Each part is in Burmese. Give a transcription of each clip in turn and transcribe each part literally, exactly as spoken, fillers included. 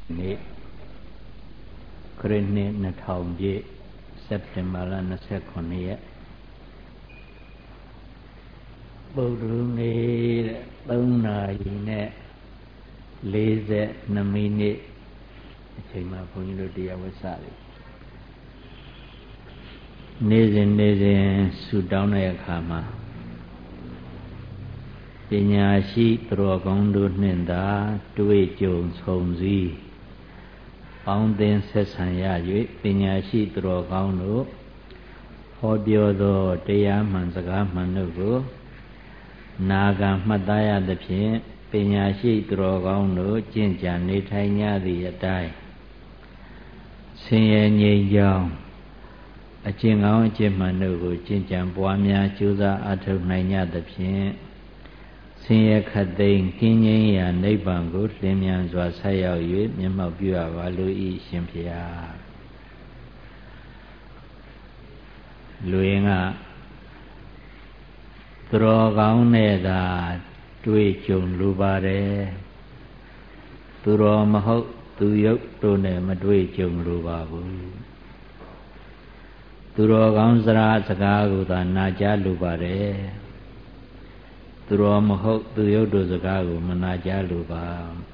နေ့ခရစ်နှစ်နှစ်ထောင်ပြည့်စက်တင်ဘာလ၂၉ရက်ပုဒ်ရုနေ့သုံးနာရီနဲ့လေးဆယ်နှစ်မိနစ်အချိန်မှာဘုန်းကြီးတို့တရားဝတ်စတယ်နေ့စဉ်နေ့စဉ်ဆုတောင်းတဲ့အခါမှာပညာရှိသူတော်ကောင်းတို့နှင့်သာတွေ့ကြုံဆုံစည်းပေါင်းသင်းဆက်ဆံရ၍ပညာရှိသူတော်ကောင်းတို့ဟောပြောသောတရားမှန်စကားမှန်တို့ကိုနာခံမှတ်သားရသဖြင့်ပညာရှိသူတော်ကောင်းတို့ကျင့်ကြံနေထိုင်ကြသည့်အတိုင်းဆင်းရဲငြိမ်းချမ်းအကျင့်ကောင်းအကျင့်မှန်တို့ကိုကျင့်ကြံပွားများကြိုးစားအားထုတ်နိုင်ကြသဖြင့်ဆင်းရဲခတ်သိမ်းကင်းငြိမ်းရာနိဗ္ဗာန်ကိုလင်းမြန်စွာဆက်ရောက်၍မျက်မှောက်ပြုရပါလို၏ရှင်ဖေယလူရင်းကသူတော်ကောင်းနဲ့သာတွေ့ကြုံလိုပါတယ်သူတော်မဟုတ်သူယုတ်တို့နဲ့မတွေ့ကြုံလိုပါဘူးသူတော်ကောင်းစရာစကားကိုသာနာကြားလိုပါတယ်သူတော်မဟုတ်သူယုတ်တို့စကားကိုမနာကြားလိုပါ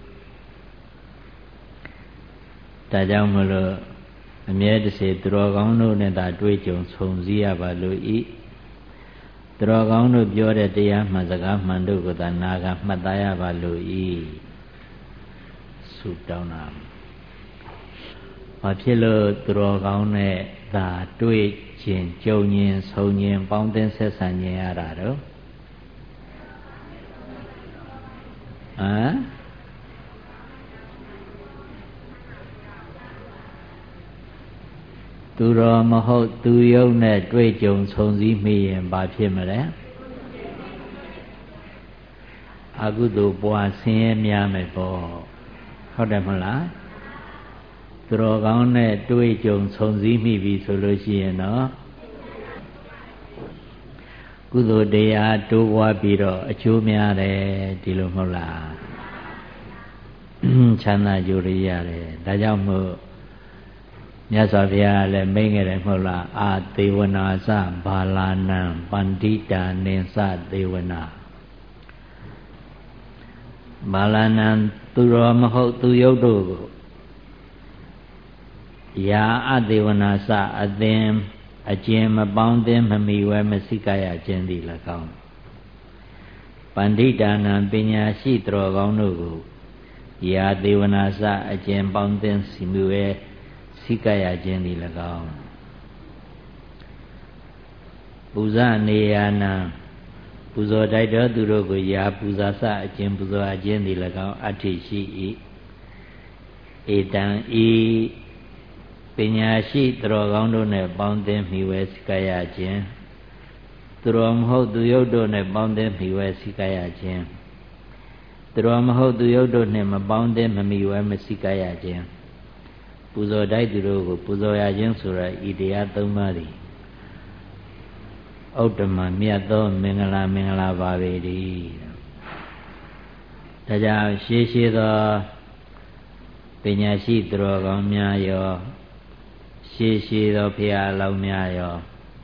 ဒါကြောင့်မလို့အမြဲတစေသူတော်ကောင်းတို့နဲ့သာတွေ့ကြုံဆုံစည်းရပါလို့ဤသူတော်ကောင်းတို့ပြောတဲ့တရားမှန်စကားမှန်တို့ကိုသာနာခံမှတ်သားရပါလို့ဤဆုတောင်းတာဘာဖြစ်လို့သူတော်ကောင်းနဲ့သာတွေ့ခြင်းကြုံခြင်းဆုံခြင်းပေါင်းသင်းဆက်ဆံခြင်းရတာတော့ဟမ်သူတော်မဟုတ်သူယုံနဲ့တွေ့ကြုံဆုံစည်းမိရင်ဘာဖြစ်မလဲအကုသိုလ်ပွားဆင်းရဲများမယ်ပေါ့ဟုတ်တယ်မဟုတ်လားသူတော်ကောင်းနဲ့တွေ့ကြုံဆုံစည်းမိပြီဆိုလို့ရှိရင်တော့ကုသိုလ်တရားတိုးပွားပြီးတော့အကျိုးများတယ်ဒီလိုမဟုတ်လားချမ်းသာကြိုရရတယ်ဒါကြောင့်မို့မြတ်စွာဘုရားလည်းမိန့်ခဲ့တယ်မဟုတ်လားအာသေဝနာစဘာလာနံပန္တိတာနိသသေဝနာဘာလာနံသူတော်မဟုတ်သူယုတ်တို့ကိုယာအသေဝနာစအသင်အကျဉ်မပေါင်းသင်းမမီဝဲမစိကရခြင်းသည်၎င်းပန္တိတာနံပညာရှိသူတော်ကောင်းတို့ကိုယာသေဝနာစအကျဉ်ပေါင်းသင်းစီမီဝဲစိကရခြင်းသည်၎င်းပူဇာနေယနာပူဇော်တိုက်တော်သူတို့ကိုယာပူဇာစအကျဉ်ပူဇော်အကျဉ်သည်၎င်းအဋ္ဌိရှိ၏ဧတံဤပညာရှိသူတော်ကောင်းတို့နဲ့ပေါင်းသင်းမိဝဲစိကရခြင်းသူတော်မဟုတ်သူယုတ်တို့နဲ့ပေါင်းသင်းမိဝဲစိကရခြင်းသူတော်မဟုတ်သူယုတ်တို့နဲ့မပေါင်းသင်းမမိဝဲမစိကရခြင်းပူဇော်တိုက်သူတို့ကိုပူဇော်ရခြင်းဆိုရဤတရားသုံးပါးသည်ဥတ္တမမြတ်သောမင်္ဂလာမင်္ဂလာပါပေ၏ဒါကြောင့်ရှေးရှေးသောပညာရှိသူတော်ကောင်းများရောရှေးရှေးသောဘုရားအလောင်းများရော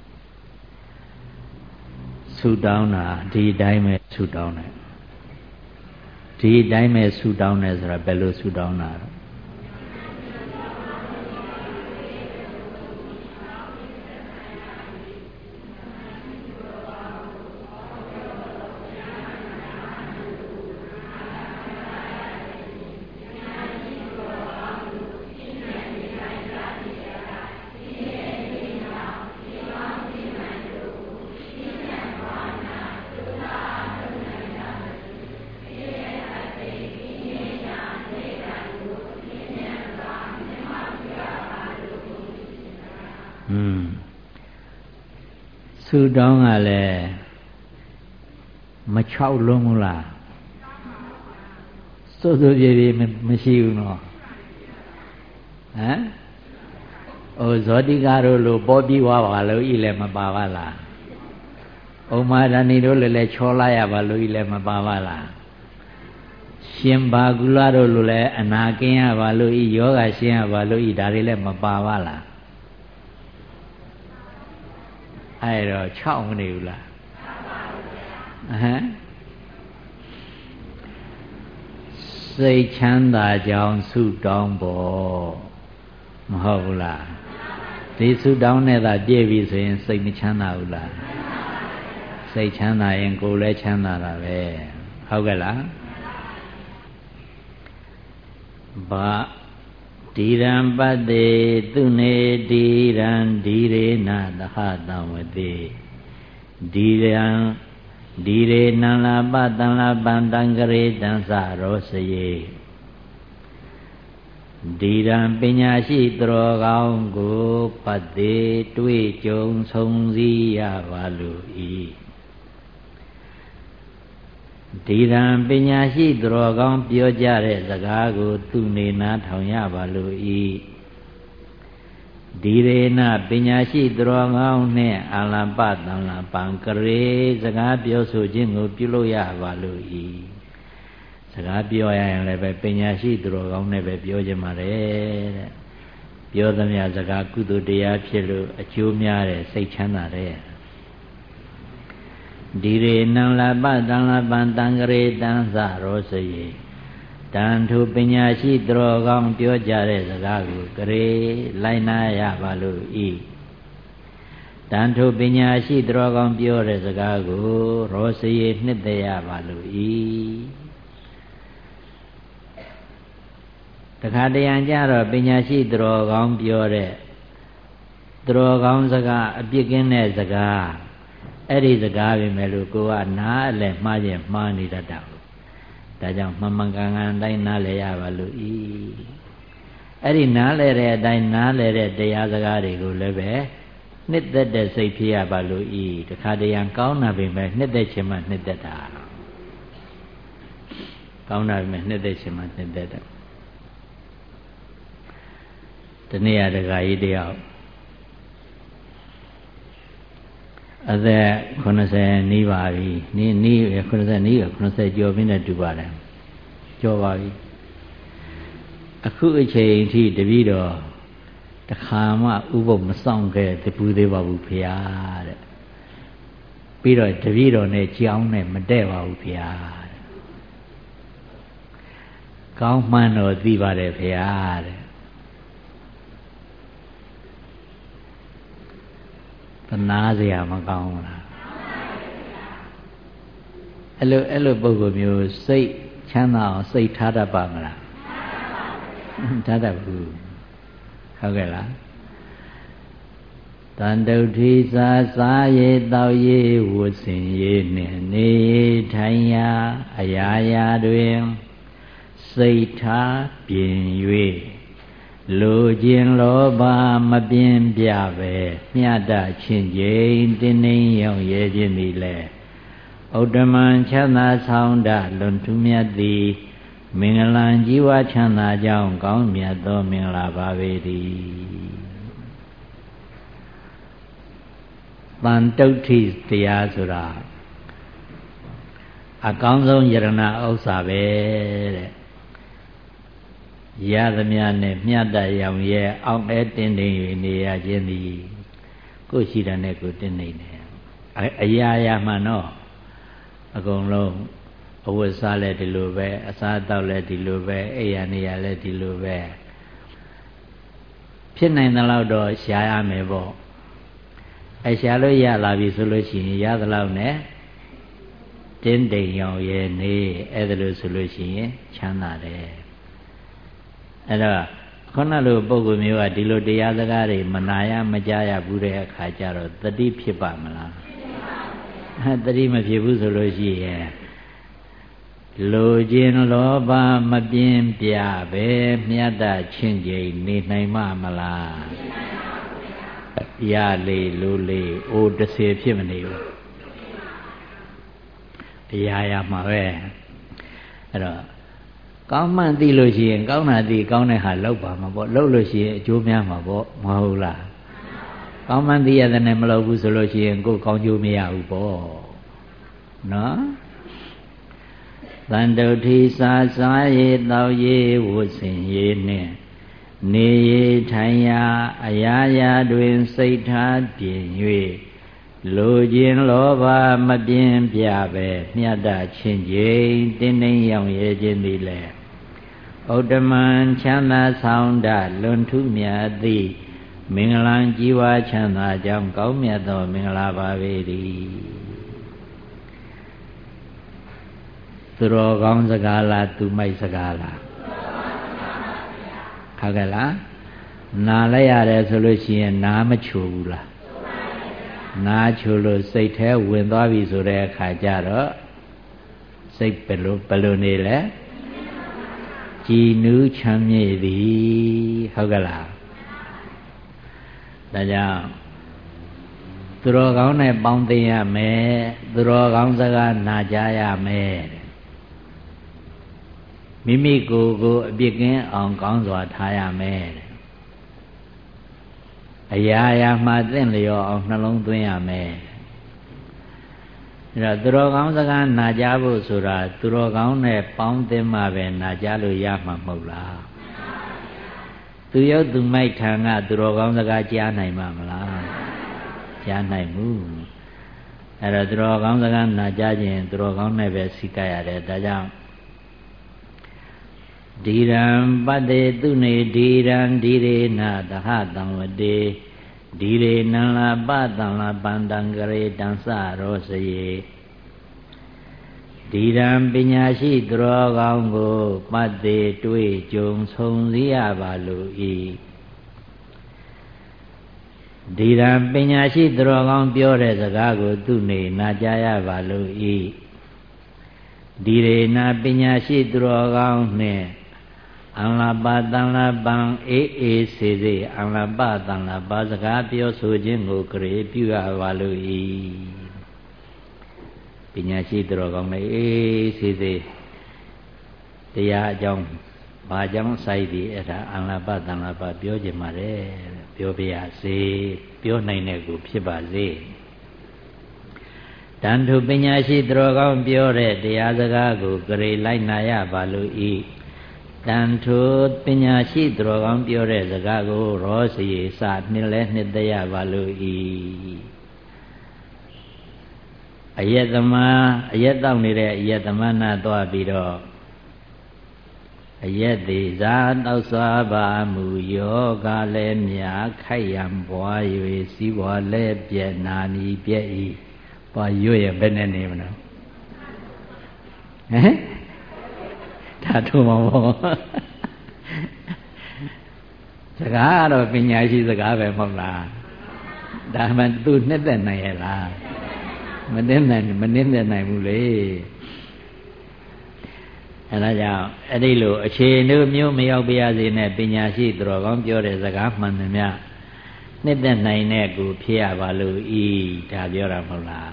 ဆုတောင်းတာဒီတိုင်းပဲဆုတောင်းတယ်ဒီတိုင်းပဲဆုတောင်းတယ်ဆိုတာဘယ်လိုဆုတောင်းတာလဲဆုတောင်းကလည်းမချောက်လုံးဘူးလားစိုးစိုးပြေပြေမရှိဘူးနော်ဟမ်ဟိုဇောတိကာတို့လိုပေါ်ပြီးွားပါလို့ဤလည်းမပါပါလားဥမ္မာဒဏီတို့လည်းလည်းချောလာရပါလို့ဤလည်းမပါပါလားရှင်ဘာကူလာတို့လိုလဲအနာကင်းရပါလို့ဤယောဂရှင်းရပါလို့ဤဒါတွေလည်းမပါပါလားအဲ့တော့၆မနေဘူးလားဟမ်စိတ်ချမ်းသာကြောင်းဆုတောင်းဖို့မဟုတ်ဘူးလားဒီဆုတောင်းနဲ့သာပြည့်ပြီဆိုရင်စိတ်မချမ်းသာဘူးလားစိတ်ချမ်းသာရင်ကိုယ်လည်းချမ်းသာတာပဲဟုတ်ကဲ့လားဘာဒီရံပတ္တိသူနေဒီရံဒီရေနသဟတံဝတိဒီရံဒီရေနံလာပတံလာပံတံကရေတံစရောစယေဒီရံပညာရှိသူတော်ကောင်းကိုပတ္တိတွေ့ကြုံဆုံးစည်းရပါလို့ဤဒီရန်ပညာရှိသူတော်ကောင်းပြောကြတဲ့စကားကိုသူနေနာထောင်ရပါလို့ဤဒီရေနပညာရှိသူတော်ကောင်းနှင့်အာလပတံလပံကရေစကားပြောဆိုခြင်းကိုပြုလုပ်ရပါလို့ဤစကားပြောရရင်လည်းပဲပညာရှိသူတော်ကောင်းနဲ့ပဲပြောကြမှာတဲ့ပြောသမျှစကားကုသိုလ်တရားဖြစ်လို့အကျိုးများတယ်စိတ်ချမ်းသာတယ်ဒီရေနံလာပတံလာပံတံကရေတံစရောစယေတန်ထုပညာရှိသူတော်ကောင်းပြောကြတဲ့စကားကိုကရေလိုက်နာရပါလို့ဤတန်ထုပညာရှိသူတော်ကောင်းပြောတဲ့စကားကိုရောစယေနှစ်သက်ရပါလို့ဤတခါတရံကြတော့ပညာရှိသူတော်ကောင်းပြောတဲ့သူတော်ကောင်းစကားအပြစ်ကင်းတဲ့စကားအဲ့ဒီစကားပဲမဲ့လို့ကိုကနားအလဲမှားခြင်းမှားနေတတ်တာဒါကြောင့်မှန်မှန်ကန်ကန်အတိုင်းနားလဲရပါလို့ဤအဲ့ဒီနားလဲတဲ့အတိုင်းနားလဲတဲ့တရားစကားတွေကိုလည်းပဲနှစ်သက်တဲ့စိတ်ဖြစ်ရပါလို့ဤတခါတရံကောင်းတာပဲမဲ့နှစ်သက်ခြင်းမှနှစ်သက်တာကောင်းတာပဲမဲ့နှစ်သက်ခြင်းမှနှစ်သက်တာဒီနေ့ရတခါကြီးတယောက်အသက်ခုနှစ်ဆယ်နီးပါပြီနီးနီးခုနှစ်ဆယ်နီးခုနှစ်ဆယ်ကျော်ပြီနဲ့တူပါတယ်ကျော်ပါပြီအခုအချိန်ထိတပည့်တော်တခါမှဥပုပ်မဆောင်ခဲ့တပူသေးပါဘူးဖေဟာတဲ့ပြီးတော့တပည့်တော်နဲ့ကြောင်းနဲ့မတည့်ပါဘူးဖေဟာတဲ့ကောင်းမှန်းတော့သိပါတယ်ဖေဟာတဲ့သနာစရာမကောင်းဘူးလားအဲ့လိုအဲ့လိုပုဂ္ဂိုလ်မျိုးစိတ်ချမ်းသာအောင်စိတ်ထားတတ်ပါမလားထားတတ်ဘူးဟုတ်ကဲ့လားတန်တုဋ္ဌိစာစားရေတောက်ရေဝတ်ဆင်ရေနှင့်နေထိုင်ရာအရာရာတွင်စိတ်ထားပြင်၍လူချင်းလောဘမပြင်းပြပဲမြတ်တချင်းချင်းတင်းနှင်းရောင်ရဲခြင်းသည်လဲဥဒ္ဓမံချမ်းသာဆောင်တလွန်ထူးမြတ်သည်မင်္ဂလာကြီးဝါချမ်းသာကြောင်းကောင်းမြတ်သောမင်္ဂလာပါပေတည်းတန်တုဋ္ဌိတရားဆိုတာအကောင်းဆုံးယရဏဥစ္စာပဲတဲ့ရသမျှနဲ့မြတ်တရောင်ရဲအောင်အဲတင်းတင်း၍နေရခြင်းသည်ကိုယ်ရှိတာနဲ့ကိုယ်တင်းနေတယ်အရာရာမှတော့အကုန်လုံးအဝတ်စားလည်းဒီလိုပဲအစားအသောက်လည်းဒီလိုပဲအိယာနေရလည်းဒီလိုပဲဖြစ်နိုင်တဲ့လောက်တော့ရှားရမယ်ပေါ့အရှားလို့ရလာပြီဆိုလို့ရှိရင်ရသလောက်နဲ့တင်းတိမ်ရောင်ရဲနေအဲ့ဒါလို့ဆိုလို့ရှိရင်ချမ်းသာတယ်အဲ့တော့ခုနလိုပုဂ္ဂိုလ်မျိုးကဒီလိုတရားစကားတွေမနာရမကြားရဘူးတဲ့အခါကျတော့တတိဖြစ်ပါမလားအဲတတိမဖြစ်ဘူးဆိုလို့ရှိရင်လိုခြင်းလောဘမပြင်းပြပဲမြတ်တချင်းချင်းနေနိုင်မှာမလားရလေလိုလေအိုးတစ်ဆယ်ဖြစ်မနေဘူးတရားရမှာပဲအဲ့တော့ကောင်းမှန်သိလို့ရှိရင်ကောင်းတာသိကောင်းတဲ့ဟာလောက်ပါမှာပေါ့လောက်လို့ရှိရင်အကျိုးများမှာပေါ့မဟုတ်လားကောင်းမှန်သိရတယ်နဲ့မလောက်ဘူးဆိုလို့ရှိရင်ကိုယ်ကောင်းကျိုးမရဘူးပေါ့နော်တန်တုထိစာစားရေတောက်ရေဝုစင်ရေနှင့်နေရေထိုင်ရာအရာရာတွင်စိတ်ထားပြင်၍လိုခြင်းလောဘမပြင်းပြပဲမြတ်တချင်းချင်းတင်းတင်းရောင်ရဲခြင်းသည်လေဥဒ္ဓမံချမ်းသာဆောင်တလွန်ထူးမြတ်သည်မင်္ဂလာကြီးဝါချမ်းသာကြောင်းကောင်းမြတ်သောမင်္ဂလာပါပေ၏သူတော်ကောင်းစကားလားသူမိုက်စကားလားဟုတ်ကဲ့လားနားလိုက်ရတယ်ဆိုလို့ရှိရင်နားမချိုဘူးလားနားချိုလို့စိတ်แท้ဝင်သွားပြီဆိုတဲ့အခါကျတော့စိတ်ဘယ်လိုဘယ်လိုနေလဲကြည်နူးချမ်းမြေ့သည်ဟုတ်ကဲ့လားဒါကြောင့်သူတော်ကောင်းနဲ့ပေါင်းသိရမယ်သူတော်ကောင်းစကားနာကြားရမယ်မိမိကိုယ်ကိုအပြစ်ကင်းအောင်ကောင်းစွာထားရမယ်အရာရာမှသင့်လျော်အောင်နှလုံးသွင်းရမယ်အဲတော့သူတော်ကောင်းစကားနာကြားဖို့ဆိုတာသူတော်ကောင်းနဲ့ပေါင်းသင်းမှပဲနာကြားလို့ရမှာမဟုတ်လားသူရုပ်သူမိုက်ထံကသူတော်ကောင်းစကားကြားနိုင်မှာမလားကြားနိုင်ဘူးအဲတော့သူတော်ကောင်းစကားနာကြားခြင်းသူတော်ကောင်းနဲ့ပဲစိတ်ကရတယ်ဒါကြောင့်ဒီရံပတ္တေသူနေဒီရံဒီရေနသဟတံဝတေဒီရေနံလာပတံလာပန္တံကရေတံစရောစယေဒီရံပညာရှိသူတော်ကောင်းကိုပတ္တေတွေ့ကြုံဆုံစည်းရပါလို့ဤဒီရံပညာရှိသူတော်ကောင်းပြောတဲ့စကားကိုသူနေနာကြားရပါလို့ဤဒီရေနာပညာရှိသူတော်ကောင်းနှင့်အံလာပါတံလာပံအေးအေးစေစေအံလာပါတံလာပါစကားပြောဆိုခြင်းကိုကြည်ပြုရပါလို့ဤပညာရှိသူတော်ကောင်းလည်းအေးစေစေတရားအကြောင်းဘာကြောင့်စိုက်ပြီးအဲ့ဒါအံလာပါတံလာပါပြောခြင်းပါတယ်ပြောပြရစေပြောနိုင်တဲ့ကိုဖြစ်ပါစေတန်ထုပညာရှိသူတော်ကောင်းပြောတဲ့တရားစကားကိုကြည်လိုက်နာရပါလို့ဤတန်ထုပညာရှိသူတော်ကောင်းပြောတဲ့စကားကိုရောစီစနှစ်လဲနှစ်သက်ရပါလို့ဤအယက်သမားအယက်တောက်နေတဲ့အယက်သမားနာသွားပြီးတော့အယက်သေးဇာတောက်စွာပါမူယောဂလည်းမြာခိုက်ရန်ပွား၍စီးပွားလဲပြက်နာနီပြက်ဤပွားရွရဘယ်နဲ့နေမလို့ဟမ်ဒါထုံးပါဘောစကားတော့ပညာရှိစကားပဲမဟုတ်လားဒါမှသူနှစ်သက်နိုင်ရဲ့လားမနှစ်သက်မနှစ်သက်နိုင်ဘူးလေအဲဒါကြောင့်အဲ့ဒီလိုအခြေအနေမျိုးမရောက်ပါစေနဲ့ပညာရှိသူတော်ကောင်းပြောတဲ့စကားမှန်သမျှနှစ်သက်နိုင်တဲ့ကိုဖြစ်ရပါလို့ဤဒါပြောတာမဟုတ်လား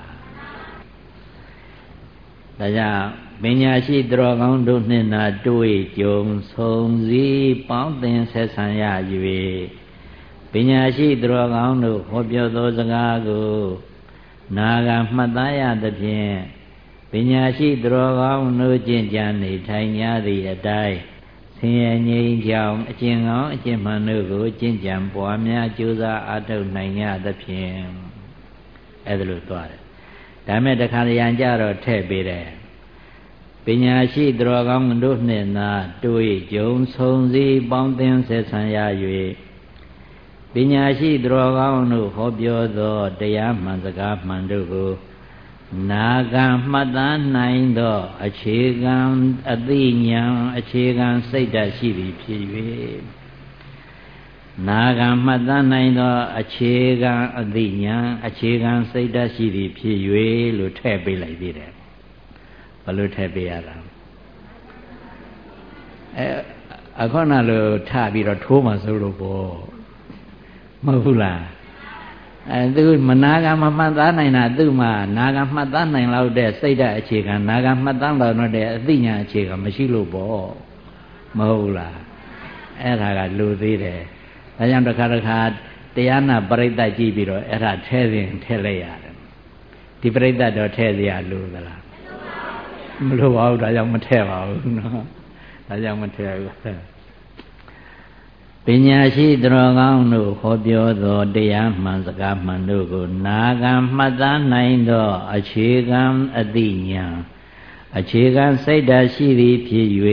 ဒါကြောင့်ပညာရှိသူတော်ကောင်းတို့နှင့်သာတွေ့ကြုံဆုံစည်းပေါင်းသင်ဆက်ဆံရ၍ပညာရှိသူတော်ကောင်းတို့ဟောပြောသောစကားကိုနာဂမှတ်သားရသဖြင့်ပညာရှိသူတော်ကောင်းတို့ကျင့်ကြံနေထိုင်ကြသည့်အတိုင်းဆင်းရဲငြိမ်းချမ်းအကျင့်ကောင်းအကျင့်မှန်တို့ကိုကျင့်ကြံပွားများကြိုးစားအားထုတ်နိုင်ကြသဖြင့်အဲ့ဒါလိုသွားတယ်ဒါမဲ့တခါတရံကြတော့ထည့်ပေးတယ်ပညာရှိသူတော်ကောင်းတို့နှင့်သာတွေ့ကြုံဆုံစည်းပေါင်းသင်ဆက်ဆံရ၍ပညာရှိသူတော်ကောင်းတို့ဟောပြောသောတရားမှန်စကားမှန်တို့ကိုနာဂံမှတ်သားနိုင်သောအခြေခံအသိဉာဏ်အခြေခံစိတ်ဓာတ်ရှိသည်ဖြစ်၍နာဂံမှတ်သားနိုင်သောအခြေခံအသိဉာဏ်အခြေခံစိတ်ဓာတ်ရှိသည်ဖြစ်၍လို့ထည့်ပေးလိုက်သေးတယ်ဘယ်လိုထည့်ပေးရတာအဲအခုနလိုထပြီးတော့ထိုးမှဆိုလို့ပေါ့မဟုတ်ဘူးလားအဲသူမနာကမမှတ်သားနိုင်တာသူ့မှာနာကမှတ်သားနိုင်လောက်တဲ့စိတ်ဓာတ်အခြေခံနာကမှတ်သားလောက်တဲ့အသိဉာဏ်အခြေခံမရှိလို့ပေါ့မဟုတ်လားအဲ့ဒါကလူသေးတယ်ဒါကြောင့်တစ်ခါတစ်ခါတရားနာပရိသတ်ကြည့်ပြီးတော့အဲ့ဒါထဲရင်ထဲလိုက်ရတယ်ဒီပရိသတ်တော့ထဲเสียလို့သလားမလို့ပါဘူးဒါကြောင့်မထည့်ပါဘူးနော်ဒါကြောင့်မထည့်ဘူးပညာရှိသူတော်ကောင်းတို့ဟောပြောသောတရားမှန်စကားမှန်တို့ကိုနာခံမှတ်သားနိုင်သောအခြေခံအသိဉာဏ်အခြေခံစိတ်ဓာတ်ရှိသည်ဖြစ်၍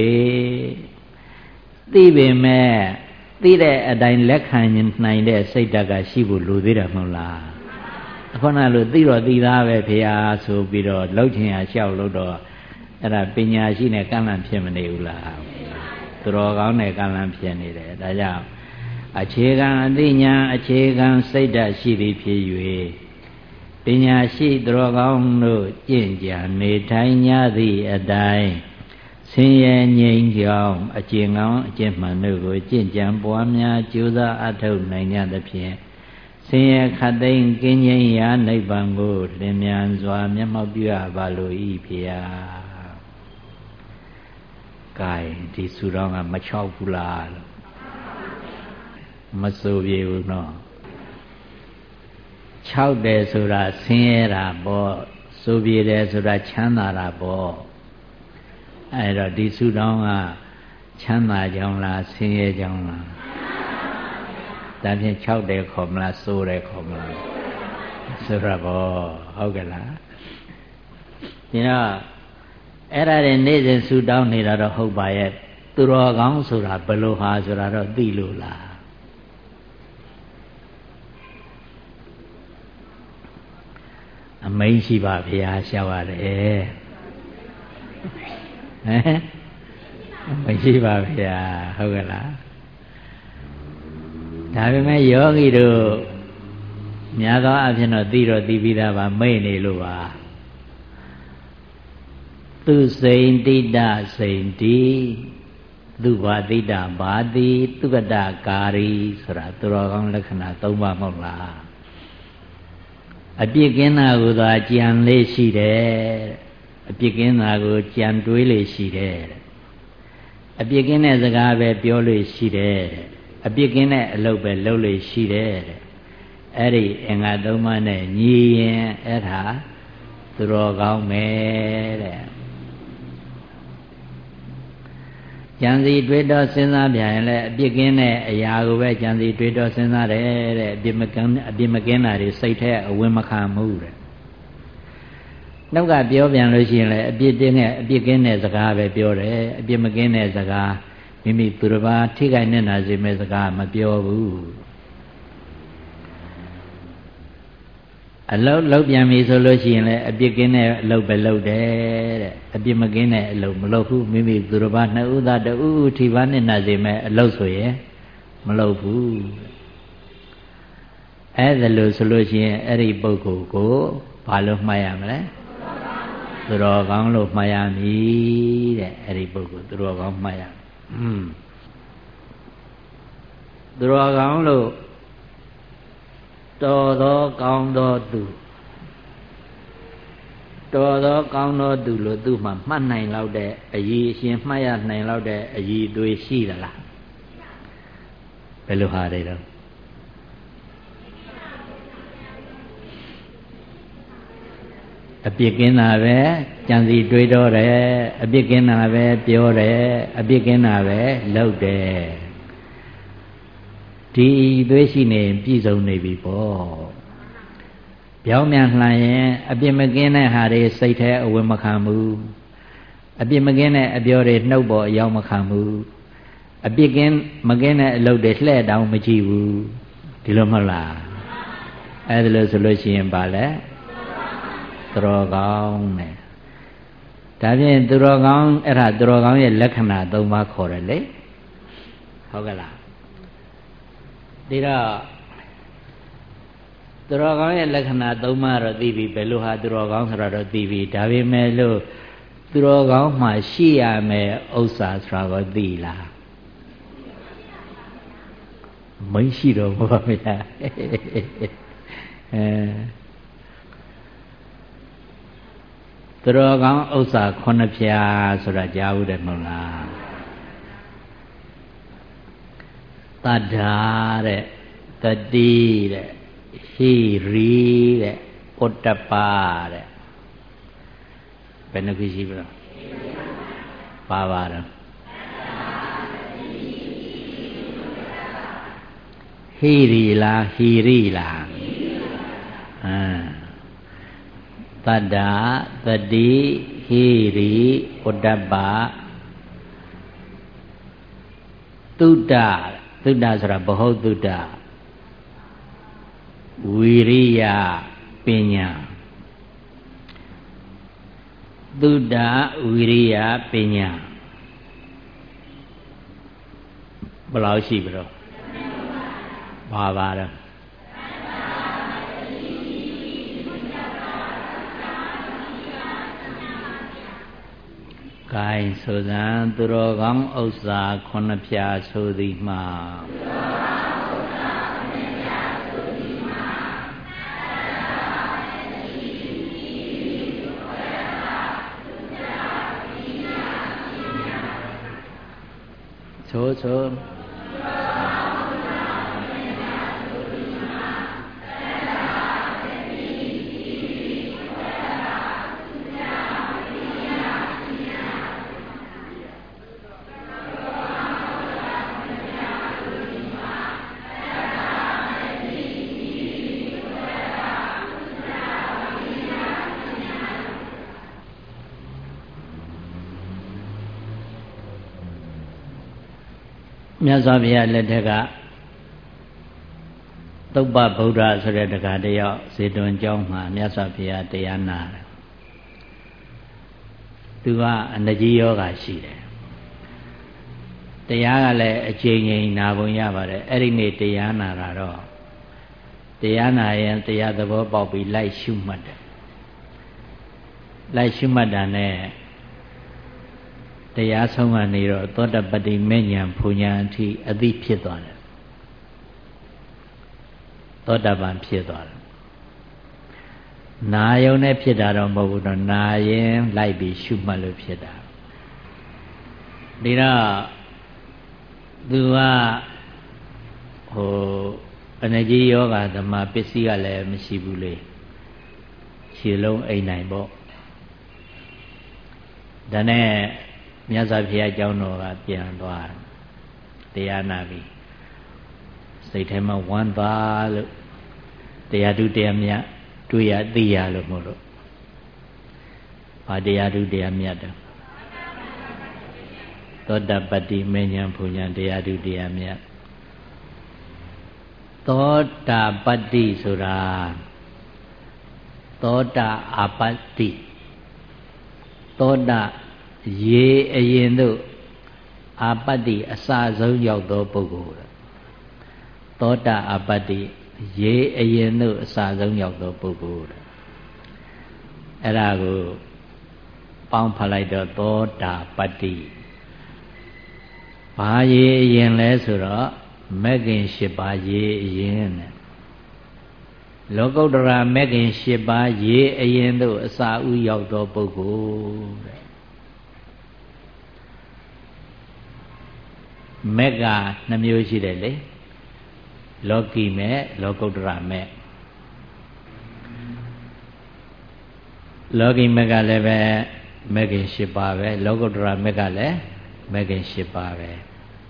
သိပေမဲ့သိတဲ့အတိုင်းလက်ခံနိုင်တဲ့စိတ်ဓာတ်ကရှိဖို့လိုသေးတယ်မဟုတ်လားအခုနလိုသိတော့သိသားပဲဖေဟာဆိုပြီးတော့လှုပ်ချင်ရလျှောက်လို့တော့အဲ့ဒါပညာရှိနဲ့ကန့်လန့်ဖြစ်မနေဘူးလားသူတော်ကောင်းနဲ့ကန့်လန့်ဖြစ်နေတယ်ဒါကြောင့်အခြေခံအသိဉာဏ်အခြေခံစိတ်ဓာတ်ရှိသည်ဖြစ်၍ပညာရှိသူတော်ကောင်းတို့ကျင့်ကြံနေထိုင်ကြသည့်အတိုင်းဆင်းရဲငြိမ်းချမ်းအကျင့်ကောင်းအကျင့်မှန်တို့ကိုကျင့်ကြံပွားများကြိုးစားအထောက်နိုင်ကြသဖြင့်ဆင်းရဲခတ်သိမ်းကင်းငြိမ်းရာနိဗ္ဗာန်ကိုလင်းမြန်စွာမျက်မှောက်ပြုရပါလို၏ဖေယ။ကဲဒီစုတော်ကမချောက်ဘူးလားလို့မစိုးပြေဘူးနော်ခြောက်တယ်ဆိုတာဆင်းရဲတာပေါ့စိုးပြေတယ်ဆိုတာချမ်းသာတာပေါ့အဲ့တော့ဒီစုတော်ကချမ်းသာကြောင်းလားဆင်းရဲကြောင်းလားဒါဖြင့်ခြောက်တယ်ခေါ်မလားစိုးတယ်ခေါ်မလားဆိုရပါဟုတ်ကဲ့လားဒီတော့အဲ့ဒါတွေနေ့စဉ်ဆူတောင်းနေတာတော့ဟုတ်ပါရဲ့သူတော်ကောင်းဆိုတာဘယ်လိုဟာဆိုတာတော့သိလို့လားအမိန့်ရှိပါဗျာရှောက်ရတယ်ဟမ်မရှိပါဗျာဟုတ်ကဲ့လားဒါပေမဲ့ယောဂီတို့များသောအားဖြင့်တော့သိတော့သိပြီးသားပါမိတ်နေလို့ပါသူစိန်တိတစိန်တိသူဘာတိတဘာတိသူကတကာရီဆိုတာသူတော်ကောင်းလက္ခဏာ၃ပါးမဟုတ်လားအပြစ်ကင်းတာကိုသာကြံလေးရှိတယ်အပြစ်ကင်းတာကိုကြံတွေးလေးရှိတယ်အပြစ်ကင်းတဲ့စကားပဲပြောလို့ရှိတယ်အပြစ်ကင်းတဲ့အလုပ်ပဲလုပ်လို့ရှိတယ်အဲ့ဒီအင်္ဂါသုံးပါးနဲ့ညီရင်အဲ့ဒါသူတော်ကောင်းမယ်တဲ့ကြံစီတွေးတော့စဉ်းစားပြန်ရင်လည်းအပြစ်ကင်းတဲ့အရာကိုပဲကြံစီတွေးတော့စဉ်းစားတယ်တဲ့အပြစ်မကင်းအပြစ်မကင်းတာတွေစိတ်ထဲအဝင်မခံမှုတဲ့နောက်ကပြောပြန်လို့ရှိရင်လည်းအပြစ်တင်းတဲ့အပြစ်ကင်းတဲ့စကားပဲပြောတယ်အပြစ်မကင်းတဲ့စကားမိမိသူတစ်ပါးထိခိုက်နေတာစေမဲ့စကားမပြောဘူးအလုံးလုံးပြန်ပြီဆိုလို့ရှိရင်လည်းအပြစ်ကင်းတဲ့အလုပ်ပဲလုပ်တယ်တဲ့အပြစ်မကင်းတဲ့အလုပ်မလုပ်ဘူးမိမိသူတစ်ပါးနှစ်ဦးသားတဦးဦးထိပါနေတာစေမဲ့အလုပ်ဆိုရင်မလုပ်ဘူးအဲ့ဒါလို့ဆိုလို့ရှိရင်အဲ့ဒီပုဂ္ဂိုလ်ကိုဘာလို့မှတ်ရမလဲသူတော်ကောင်းလို့မှတ်ရမည်တဲ့အဲ့ဒီပုဂ္ဂိုလ်သူတော်ကောင်းမှတ်ရอืมသူတော်ကောင်းလို့တော်သောကောင်းသောသူတော်သောကောင်းသောသူလို့သူ့မှာမှတ်နိုင်လောက်တဲ့အရေးအရှင်မှတ်ရနိုင်လောက်တဲ့အရေးတွေရှိသလားဘယ်လိုဟာတွေတော့အပြစ်ကင်းတာပဲကြံစီတွေးတော့တယ်အပြစ်ကင်းတာပဲပြောတယ်အပြစ်ကင်းတာပဲလုပ်တယ်ဒီသွေးရှိနေပြည့်စုံနေပြီပေါ့ပြောင်းပြန်လှန်ရင်အပြစ်မကင်းတဲ့ဟာတွေစိတ်ထဲအဝင်မခံဘူးအပြစ်မကင်းတဲ့အပြောတွေနှုတ်ပေါ်အရောက်မခံဘူးအပြစ်ကင်းမကင်းတဲ့အလုပ်တွေလှဲ့တောင်မကြည့်ဘူးဒီလိုမဟုတ်လားအဲ့ဒါလို့ဆိုလို့ရှိရင်ပါလေသူတော်ကောင်းနဲ့ဒါဖြင့်သူတော်ကောင်းအဲ့ဒါသူတော်ကောင်းရဲ့လက္ခဏာ၃ပါးခေါ်တယ်လေဟုတ်ကဲ့လားဒီတော့သူတော်ကောင်းရဲ့လက္ခဏာ၃ပါးတော့သိပြီဘယ်လိုဟာသူတော်ကောင်းဆိုတာတော့သိပြီဒါပေမဲ့လို့သူတော်ကောင်းမှာရှိရမယ်ဥစ္စာဆိုတာကိုသိလားမရှိတော့ဘူးဗျာအဲသူတော်ကောင်းဥစ္စာခုနှစ်ဖြာဆိုတာကြားဘူးတယ်မဟုတ်လားတတ္ထာတဲ့တတိတဲ့ဟိရိတဲ့ဥတ္တပတဲ့ဘယ်နှခုရှိပြီလဲပါပါတော့ဟိရိလားဟိရိလားဟမ်တတ္တတတိဟိရိဥဒ္ဒပ္ပသုဒ္ဓသုဒ္ဓဆိုတာဘဟုသုဒ္ဓဝီရိယပညာသုဒ္ဓဝီရိယပညာဘယ်လောက်ရှိပြီတော့ပါပါတော့ကိုင်းဆိုစံသူတော်ကောင်းဥစ္စာခုနှစ်ဖြာဆိုသည်မှာဆိုဆိုမြတ်စွာဘုရားလက်ထက်ကသုပ္ပဗုဒ္ဓဆိုတဲ့တရားတယောက်ဇေတဝန်ကျောင်းမှာမြတ်စွာဘုရားတရားနာတယ်သူကအနကြီးယောဂရှိတယ်တရားကလည်းအချိန်ချင်းနာပုံရပါတယ်အဲ့ဒီနေ့တရားနာတာတော့တရားနာရင်တရားသဘောပေါက်ပြီးလိုက်ရှုမှတ်တယ်လိုက်ရှုမှတ်တာနဲ့တရားဆုံးကနေတော့သောတပတ္တိမေညာဘုံညာအထိအသိဖြစ်သွားတယ်သောတပန်ဖြစ်သွားတယ်နာယုံနဲ့ဖြစ်တာတော့မဟုတ်ဘူးတော့နာရင်လိုက်ပြီးရှုမှတ်လို့ဖြစ်တာဒီတော့သူကဟိုအနကြီးယောဂသမာပစ္စည်းကလည်းမရှိဘူးလေခြေလုံးအိမ်နိုင်ပေါ့ဒါနဲ့မြတ်စွာဘုရားကျောင်းတော်ကပြန်သွားတရားနာပြီစိတ်ထဲမှာဝမ်းသာလို့တရားဓုတရားမြတ်တွေ့ရသိရလို့မို့လို့ဘာတရားဓုတရားမြတ်တယ်သောတပတ္တိမေညာဘုံညာတရားဓုတရားမြတ်သောတာပတ္တိဆိုတာသောတာအပတ္တိသောတာရေအရင်တို့အာပတ္တိအစဆုံးရောက်သောပုဂ္ဂိုလ်သောတာအာပတ္တိရေအရင်တို့အစဆုံးရောက်သောပုဂ္ဂိုလ်အဲ့ဒါကိုပေါင်းဖလိုက်တော့သောတာပတ္တိဘာရေအရင်လဲဆိုတော့မဂ္ဂင်၈ပါးရေအရင်နဲ့လောကုတ္တရာမဂ္ဂင်၈ပါးရေအရင်တို့အစဥရောက်သောပုဂ္ဂိုလ်တဲ့မက်ကနှမျိုးရှိတယ်လေလောကီမဲ့လောကုတ္တရာမဲ့လောကီမက်ကလည်းပဲမဂ္ဂင်၈ပါးပဲလောကုတ္တရာမက်ကလည်းမဂ္ဂင်၈ပါးပဲ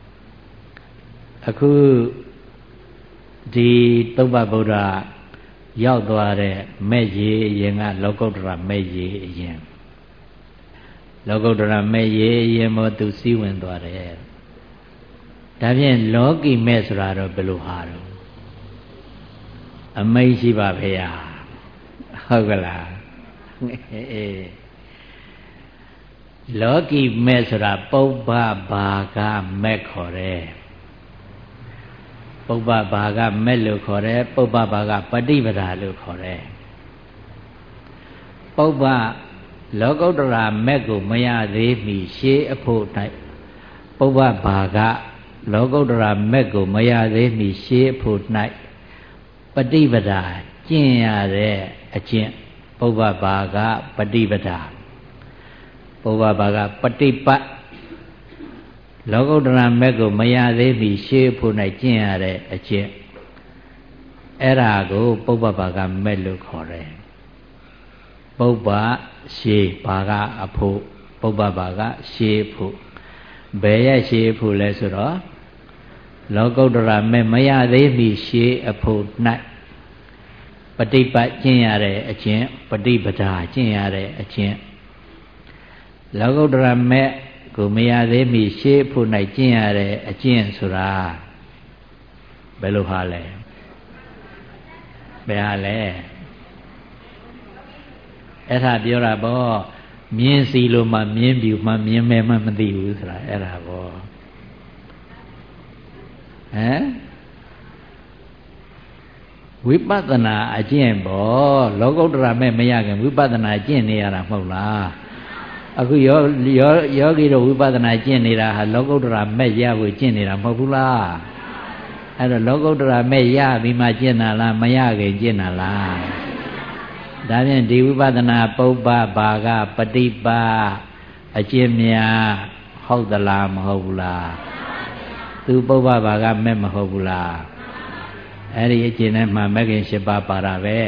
အခုဒီသုပ္ပဗုဒ္ဓရောက်သွားတဲ့မဲ့ရေအရင်ကလောကုတ္တရာမဲ့ရေအရင်လောကုတ္တရာမဲ့ရေအရင်မို့သူစည်းဝင်သွားတယ်ဒါဖြင့်လောကီမဲ့ဆိုတာတော့ဘယ်လိုဟာတော့အမိတ်ရှိပါဖေဟာဟုတ်ကလားအေးလောကီမဲ့ဆိုတာပုပ္ပဘာကမဲ့ခေါ်တယ်ပုပ္ပဘာကမဲ့လို့ခေါ်တယ်ပုပ္ပဘာကပฏิပဒါလို့ခေါ်တယ်ပုပ္ပလောကုတ္တရာမဲ့ကိုမရသေးမီရှေးအဖို့၌ပုပ္ပဘာကလောကုတ္တရာမက်ကိုမရသေးမီရှေးဖို့၌ပฏิပဒါကျင့်ရတဲ့အကျင့်ပုပ္ပဘာကပฏิပဒါပုပ္ပဘာကပฏิပတ်လောကုတ္တရာမက်ကိုမရသေးမီရှေးဖို့၌ကျင့်ရတဲ့အကျင့်အဲ့ဒါကိုပုပ္ပဘာကမက်လို့ခေါ်တယ်ပုပ္ပရှေးဘာကအဖို့ပုပ္ပဘာကရှေးဖို့ဘယ်ရဲ့ရှေးဖို့လဲဆိုတော့လောကုတ္တရာမဲ့မရသေးမီရှေးအဖို့၌ပฏิပတ်ကျင့်ရတဲ့အကျင့်ပฏิပဒါကျင့်ရတဲ့အကျင့်လောကုတ္တရာမဲ့ကိုမရသေးမီရှေးအဖို့၌ကျင့်ရတဲ့အကျင့်ဆိုတာဘယ်လိုဟာလဲဘယ်ဟာလဲအဲ့ဒါပြောတာပေါ့မြင်းစီလို့မှမြင်းပြူမှမြင်းမဲမှမသိဘူးဆိုတာအဲ့ဒါပေါ့ဟမ်ဝိပဿနာအကျင့်ပေါ့လောကုတ္တရာမဲ့မရခင်ဝိပဿနာကျင့်နေရတာမဟုတ်လားအခုယောယောယောဂီတို့ဝိပဿနာကျင့်နေတာဟာလောကုတ္တရာမဲ့ရဖို့ကျင့်နေတာမဟုတ်ဘူးလားအဲ့တော့လောကုတ္တရာမဲ့ရပြီးမှကျင့်တာလားမရခင်ကျင့်တာလားဒါဖြင့်ဒီဝိပဿနာပုပ္ပဘာကပฏิပတ်အကျင့်များဟုတ်သလားမဟုတ်ဘူးလားသူပုပ္ပဘာကမဲ့မဟုတ်ဘူးလားအဲ့ဒီအကျင့်နဲ့မှမဂ္ဂင်၈ပါးပါတာပဲ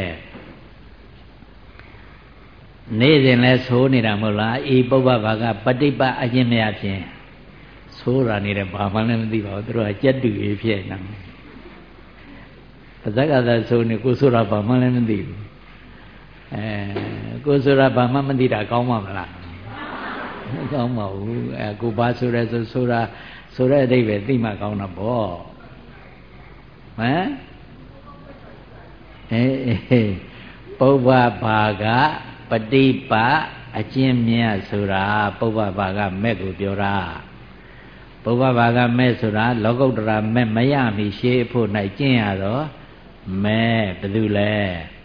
နေ့စဉ်လဲဆိုးနေတာမဟုတ်လားဤပုပ္ပဘာကပฏิပတ်အကျင့်များဖြင့်ဆိုးတာနေတယ်ဘာမှလည်းမသိပါဘူးသူတို့ကကြက်တူရေးဖြစ်နေတယ်ပါဇက်ကသာဆိုးနေကိုဆိုးတာဘာမှလည်းမသိဘူးအဲကိုဆိုးတာဘာမှမသိတာကောင်းမှာမလားမကောင်းပါဘူးအဲကိုဘာဆိုရဲဆိုဆိုးတာဆိုတဲ့အဓိပ္ပာယ်သိမှကောင်းတာပေါ့ဟမ်အေးပုပ္ပဘာကပฏิပတ်အကျင့်မြတ်ဆိုတာပုပ္ပဘာကမဲ့ကိုပြောတာပုပ္ပဘာကမဲ့ဆိုတာလောကုတ္တရာမဲ့မရမီရှေးဖို့၌ကျင့်ရတော့မဲ့ဘယ်သူလဲ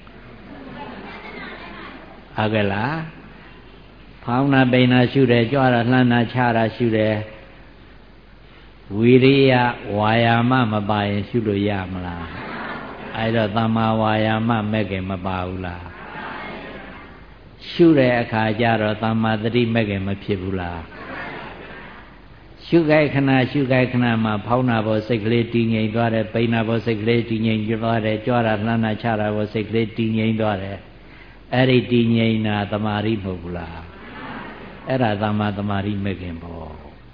ဟုတ်ကဲ့လားဖောင်းနာပိန်နာရှုတယ်ကြွားတာလှမ်းတာချတာရှုတယ်ဝိရိယဝါယာမမပါရင်ရှုလို့ရမလားအဲ့တော့သမ္မာဝါယာမမဲ့ခင်မပါဘူးလားရှုတဲ့အခါကျတော့သမ္မာသတိမဲ့ခင်မဖြစ်ဘူးလားရှုခိုက်ခဏရှုခိုက်ခဏမှာဖောင်းနာဘောစိတ်ကလေးတည်ငြိမ်သွားတယ်ပိန်နာဘောစိတ်ကလေးတည်ငြိမ်သွားတယ်ကြွားတာလှမ်းတာချတာဘောစိတ်ကလေးတည်ငြိမ်သွားတယ်အဲ့ဒီတည်ငြိမ်တာသမာဓိမဟုတ်ဘူးလားအဲ့ဒါသမ္မာသမာဓိမဲ့ခင်ပေါ့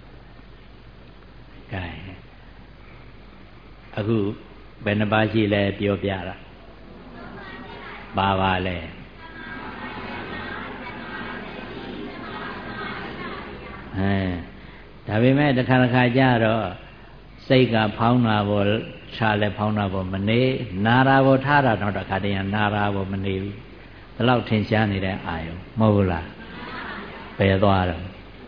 ကဲအခုဘယ်နှပါးရှိလဲပြောပြတာပါပါလဲအဲဒါပေမဲ့တစ်ခါတစ်ခါကြတော့စိတ်ကဖောင်းတာဘောခြားလဲဖောင်းတာဘောမနေနာတာဘောထားတာတော့တစ်ခါတည်းကနာတာဘောမနေဘူးဒီလောက်ထင်ရှားနေတဲ့အာယုံမဟုတ်ဘူးလားပယ်သွားတော့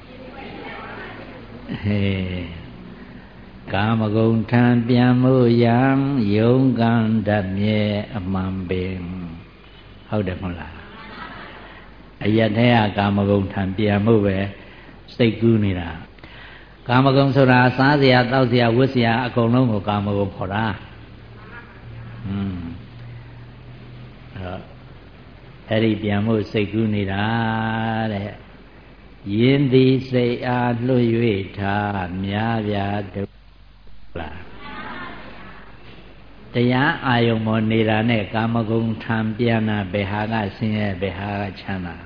ဟေးကာမဂုဏ်ထံပြန်မှုယံယုံကံတမြဲအမှန်ပင်ဟုတ်တယ်မဟုတ်လားအယက်ထဲကကာမဂုဏ်ထံပြန်မှုပဲစိတ်ကူးနေတာကာမဂုဏ်ဆိုတာစားစရာတောက်စရာဝတ်စရာအကုန်လုံးကိုကာမဂုဏ်ခေါ်တာอืมအဲ့ဒီပြန်မှုစိတ်ကူးနေတာတဲ့ယင်းသည်စိတ်အားလွတ်၍ထားများပြားတို့လားတရားအာယုံပေါ်နေတာနဲ့ကာမဂုဏ်ထံပြန်တာဘယ်ဟာကဆင်းရဲဘယ်ဟာကချမ်းသာ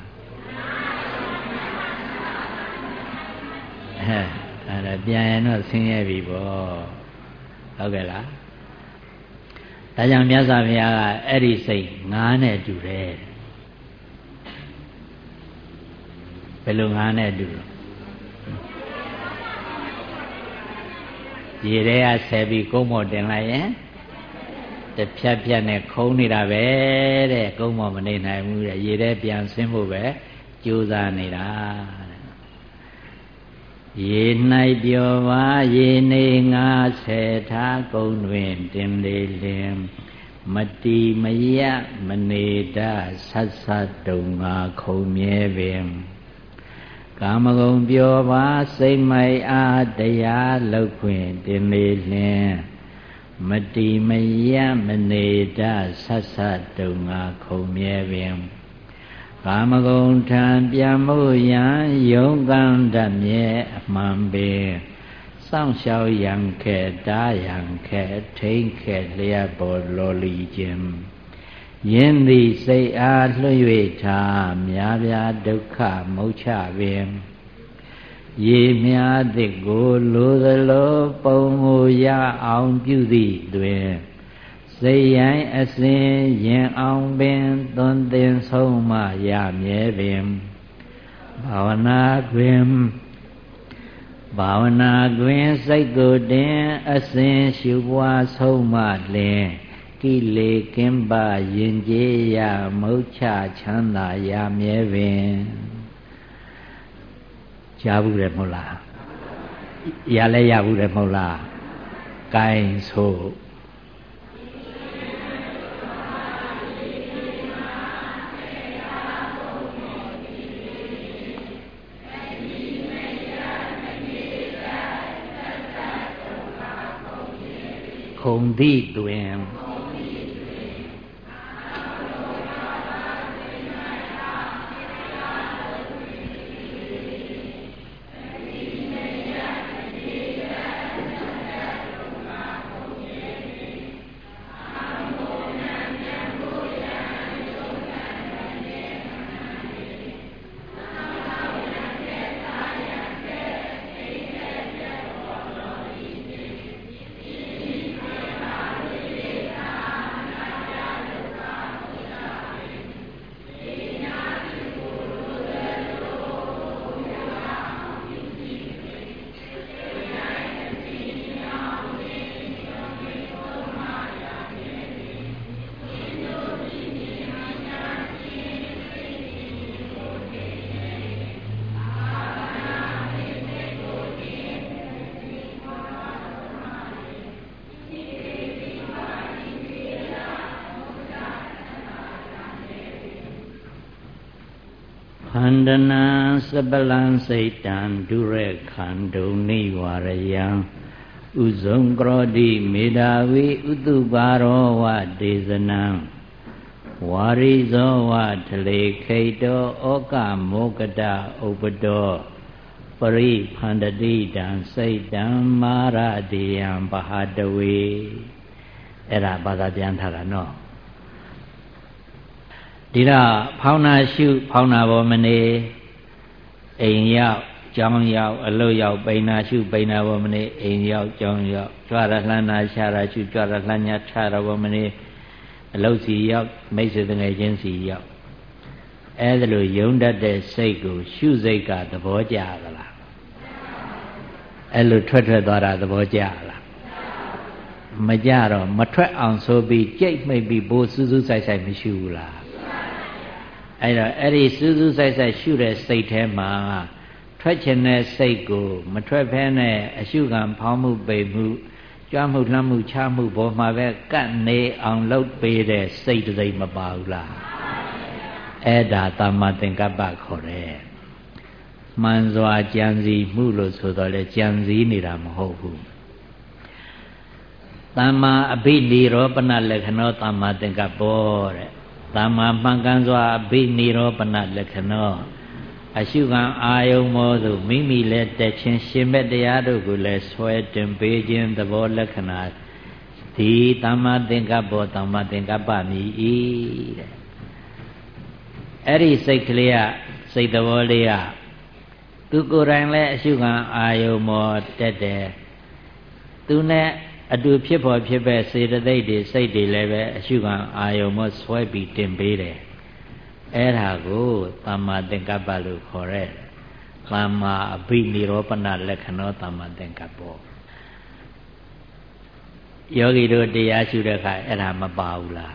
ဟဲ့အဲ့ဒါပြန်ရင်တော့ဆင်းရဲပြီပေါ့ဟုတ်ကဲ့လားဒါကြောင့်မြတ်စွာဘုရားကအဲ့ဒီစိတ်ငါးနဲ့တူတယ်ဘယ်လိုငါးနဲ့တူရေထဲကဆယ်ပြီးကုန်းမော်တင်လိုက်ရင်တစ်ဖြတ်ဖြတ်နဲ့ခုံးနေတာပဲတဲ့ကုန်းမော်မနေနိုင်ဘူးတဲ့ရေထဲပြန်ဆင်းဖို့ပဲကြိုးစားနေတာရေ၌ပြောပါရေနေငါဆယ်ထားကုန်းတွင်တင်လေလင်မတီမရမနေတဆတ်ဆတ်တုံငါခုံမြဲပင်ကာမဂုဏ်ပြောပါစိတ်မိုက်အားတရားလောက်ခွင့်တင်လေလင်မတီမရမနေတဆတ်ဆတ်တုံငါခုံမြဲပင်ကာမဂုဏ်ထံပြန်မှုယံယုံကံတမြဲအမှန်ပင်စောင့်ရှောက်ရန်ခဲတားရန်ခဲထိန်ခဲလျက်ပေါ်လောလီခြင်းယင်းသည်စိတ်အားလွှတ်၍ထားများပြားဒုက္ခမုတ်ချပင်ရေမြားသစ်ကိုလိုသလိုပုံကိုရအောင်ပြုသည့်တွင်စိတ်ရိုင်းအစဉ်ရင်အောင်ပင်သွန်သင်ဆုံးမရမြဲပင်ဘာဝနာတွင်ဘာဝနာတွင်စိတ်ကိုတင်အစဉ်ရှုပွားဆုံးမလင်ကိလေကင်းပယင်ကျေးရမုတ်ချချမ်းသာရမြဲပင်ကြားဘူးတယ်မဟုတ်လားရလဲရဘူးတယ်မဟုတ်လားကိုင်းဆိုခုံသည့်တွင်ခန္ဓနာစပလံစိတ်တံဒုရခန္တုန်နိဝရယံဥဇုံကရောတိမေတာဝိဥတုပါရောဝဒေဇနံဝါရိဇောဝထလေခိတောဩကမောကတဥပတောပရိဖန္တတိတံစိတ်တံမာရတိယံပဟတဝေအဲ့ဒါဘာသာပြန်ထားတာနော်ဒီတော့ဖောင်းနာရှုဖောင်းနာဘောမနေအိမ်ရောက်ကျောင်းရောက်အလုပ်ရောက်ပိန်နာရှုပိန်နာဘောမနေအိမ်ရောက်ကျောင်းရောက်ကြွရလှမ်းနာရှာရရှုကြွရလှမ်းညာချရဘောမနေအလုပ်စီရောက်မိတ်ဆွေတငယ်ချင်းစီရောက်အဲဒါလိုယုံတတ်တဲ့စိတ်ကိုရှုစိတ်ကသဘောကျသလားအဲလိုထွက်ထွက်သွားတာသဘောကျလားမကြတော့မထွက်အောင်ဆိုပြီးကြိတ်မိတ်ပြီးဘိုးစူးစူးဆိုင်ဆိုင်မရှုဘူးလားအဲ့တော့အဲ့ဒီစူးစူးဆိုင်ဆိုင်ရှုတဲ့စိတ်ထဲမှာထွက်ချင်တဲ့စိတ်ကိုမထွက်ဖဲနဲ့အရှုခံဖောင်းမှုပိန်မှုကြွမှုလှမ်းမှုချမှုပေါ်မှာပဲကတ်နေအောင်လုပ်ပေးတဲ့စိတ်တစ်စိတ်မပါဘူးလားအဲ့ဒါသမ္မာသင်္ကပ္ပခေါ်တယ်မှန်စွာကြံစည်မှုလို့ဆိုတော့လေကြံစည်နေတာမဟုတ်ဘူးသမ္မာအဘိနိရောပနလက္ခဏောသမ္မာသင်္ကပ္ပောတဲ့သမ္မာမှန်ကန်စွာအဘိနိရောပနလက္ခဏောအရှုခံအာယုံမောသို့မိမိလည်းတက်ချင်းရှင်မဲ့တရားတို့ကိုလည်းဆွဲတင်ပေးခြင်းသဘောလက္ခဏာဒီသမ္မာသင်္ကပ္ပောသမ္မာသင်္ကပ္ပမြည်ဤတဲ့အဲ့ဒီစိတ်ကလေးကစိတ်သဘောလေးကသူကိုယ်တိုင်လည်းအရှုခံအာယုံမောတက်တယ်သူနဲ့အတူဖြစ်ပေါ်ဖြစ်ပဲစေတသိက်တွေစိတ်တွေလည်းပဲအရှုခံအာယုံမောဆွဲပြီးတင်ပေးတယ်အဲ့ဒါကိုသမ္မာသင်္ကပ္ပလို့ခေါ်တဲ့သမ္မာအဘိနိရောပနလက္ခဏောသမ္မာသင်္ကပ္ပောယောဂီတို့တရားရှုတဲ့အခါအဲ့ဒါမပါဘူးလား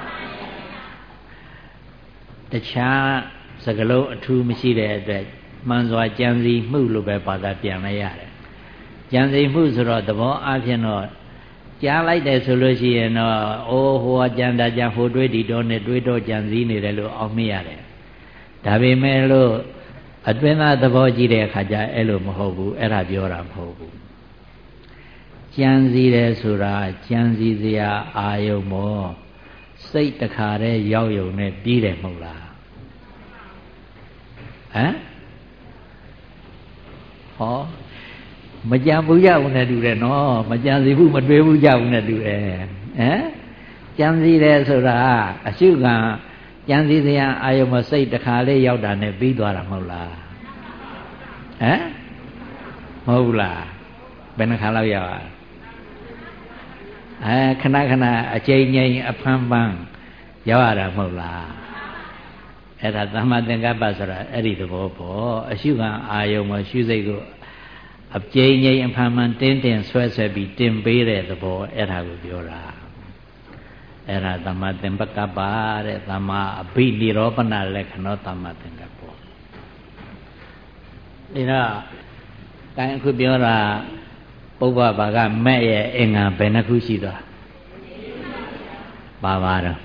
တခြားစကလုံးအထူးမရှိတဲ့အတွက်မှန်စွာကြံစည်မှုလို့ပဲဘာသာပြန်လိုက်ရတယ်ကြံစည်မှုဆိုတော့သဘောအားဖြင့်တော့ကြားလိုက်တယ်ဆိုလို့ရှိရင်တော့အိုးဟိုကြံတာကြံဟိုတွေးဒီတော့နဲ့တွေးတော့ကြံစည်နေတယ်လို့အောက်မေ့ရတယ်ဒါပေမဲ့လို့အတွင်းသားသဘောကြည့်တဲ့အခါကျအဲ့လိုမဟုတ်ဘူးအဲ့ဒါပြောတာမဟုတ်ဘူးကြံစည်တယ်ဆိုတာကြံစည်စရာအာယုံမောစိတ်တခါတည်းရောက်ယုံနဲ့ပြီးတယ်မဟုတ်လားဟမ်ဟောမကြံဘူးကြဘူးနဲ့တူတယ်နော်မကြံစီဘူးမတွေးဘူးကြဘူးနဲ့တူတယ်ဟမ်ကြံစီတယ်ဆိုတာအရှုခံကြံစီစရာအာယုံမစိတ်တခါလေးရောက်တာနဲ့ပြီးသွားတာမဟုတ်လားဟမ်ဟုတ်လားဘယ်နှခါလောက်ရောက်အဲခဏခဏအကျဉ်းငိမ့်အဖမ်းပန်းရောက်ရတာမဟုတ်လားအဲ့ဒါသမ္မာသင်္ကပ္ပဆိုတာအဲ့ဒီသဘောပေါ့အရှုခံအာယုံမှာရှုစိတ်ကိုအကျဉ်းငိမ့်အဖမ်းပန်းတင်းတင်းဆွဲဆွဲပြီးတင်ပေးတဲ့သဘောအဲ့ဒါကိုပြောတာအဲ့ဒါသမ္မာသင်္ကပ္ပတဲ့သမ္မာအဘိနိရောပနလက္ခဏောသမ္မာသင်္ကပ္ပဒီတော့ကိုင်းအခုပြောတာပုဗ္ဗဘာကမဲ့ရဲ့အင်္ဂါဘယ်နှခုရှိသွားပါပါတော့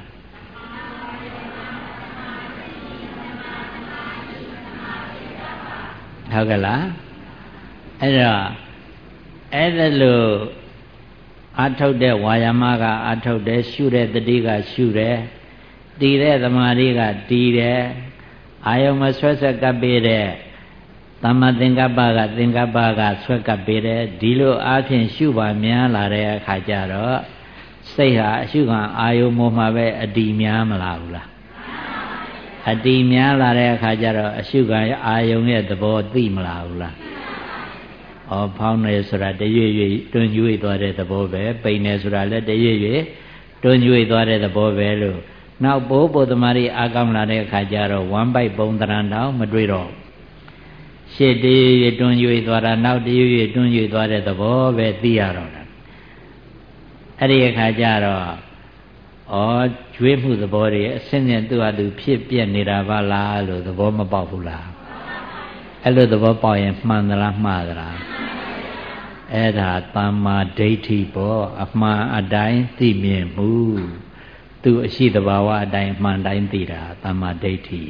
ဟုတ်ကဲ့လားအဲ့တော့အဲ့ဒါလို့အထုတ်တဲ့ဝါယာမကအထုတ်တယ်ရှုတဲ့တတိကရှုတယ်တည်တဲ့သမာဓိကတည်တယ်အာယုံမဆွဲဆွဲကပ်ပေးတဲ့သမ္မာသင်္ကပ္ပကသင်္ကပ္ပကဆွဲကပ်ပေးတယ်ဒီလိုအားဖြင့်ရှုပါများလာတဲ့အခါကျတော့စိတ်ဟာအရှုခံအာယုံပေါ်မှာပဲအတည်များမလာဘူးလားအတည်များလာတဲ့အခါကျတော့အရှုခံအာယုံရဲ့သဘောသိမလာဘူးလားဩဖောင်းနေဆိုတာတရွေ့ရွေ့တွန်းကျွေ့သွားတဲ့သဘောပဲပိန်နေဆိုတာလည်းတရွေ့ရွေ့တွန်းကျွေ့သွားတဲ့သဘောပဲလို့နောက်ဘိုးဘုသမารီအာကောင်းလာတဲ့အခါကျတော့ဝမ်းပိုက်ပုံတရံတောင်မတွေ့တော့ရှေ့တရွေ့ရွေ့တွန်းကျွေ့သွားတာနောက်တရွေ့ရွေ့တွန်းကျွေ့သွားတဲ့သဘောပဲသိရတော့တယ်အဲ့ဒီအခါကျတော့ဩကျွေးမှုသဘောတွေအစင်းစင်းသူ့ဟာသူဖြစ်ပြနေတာပါလားလို့သဘောမပေါက်ဘူးလားအဲ့လိုသဘောပေါက်ရင်မှန်သလားမှားသလားအဲ့ဒါသမ္မာဒိဋ္ဌိပေါ့အမှန်အတိုင်းသိမြင်မှုသူအရှိတဘာဝအတိုင်းအမှန်တိုင်းသိတာသမ္မာဒိဋ္ဌိ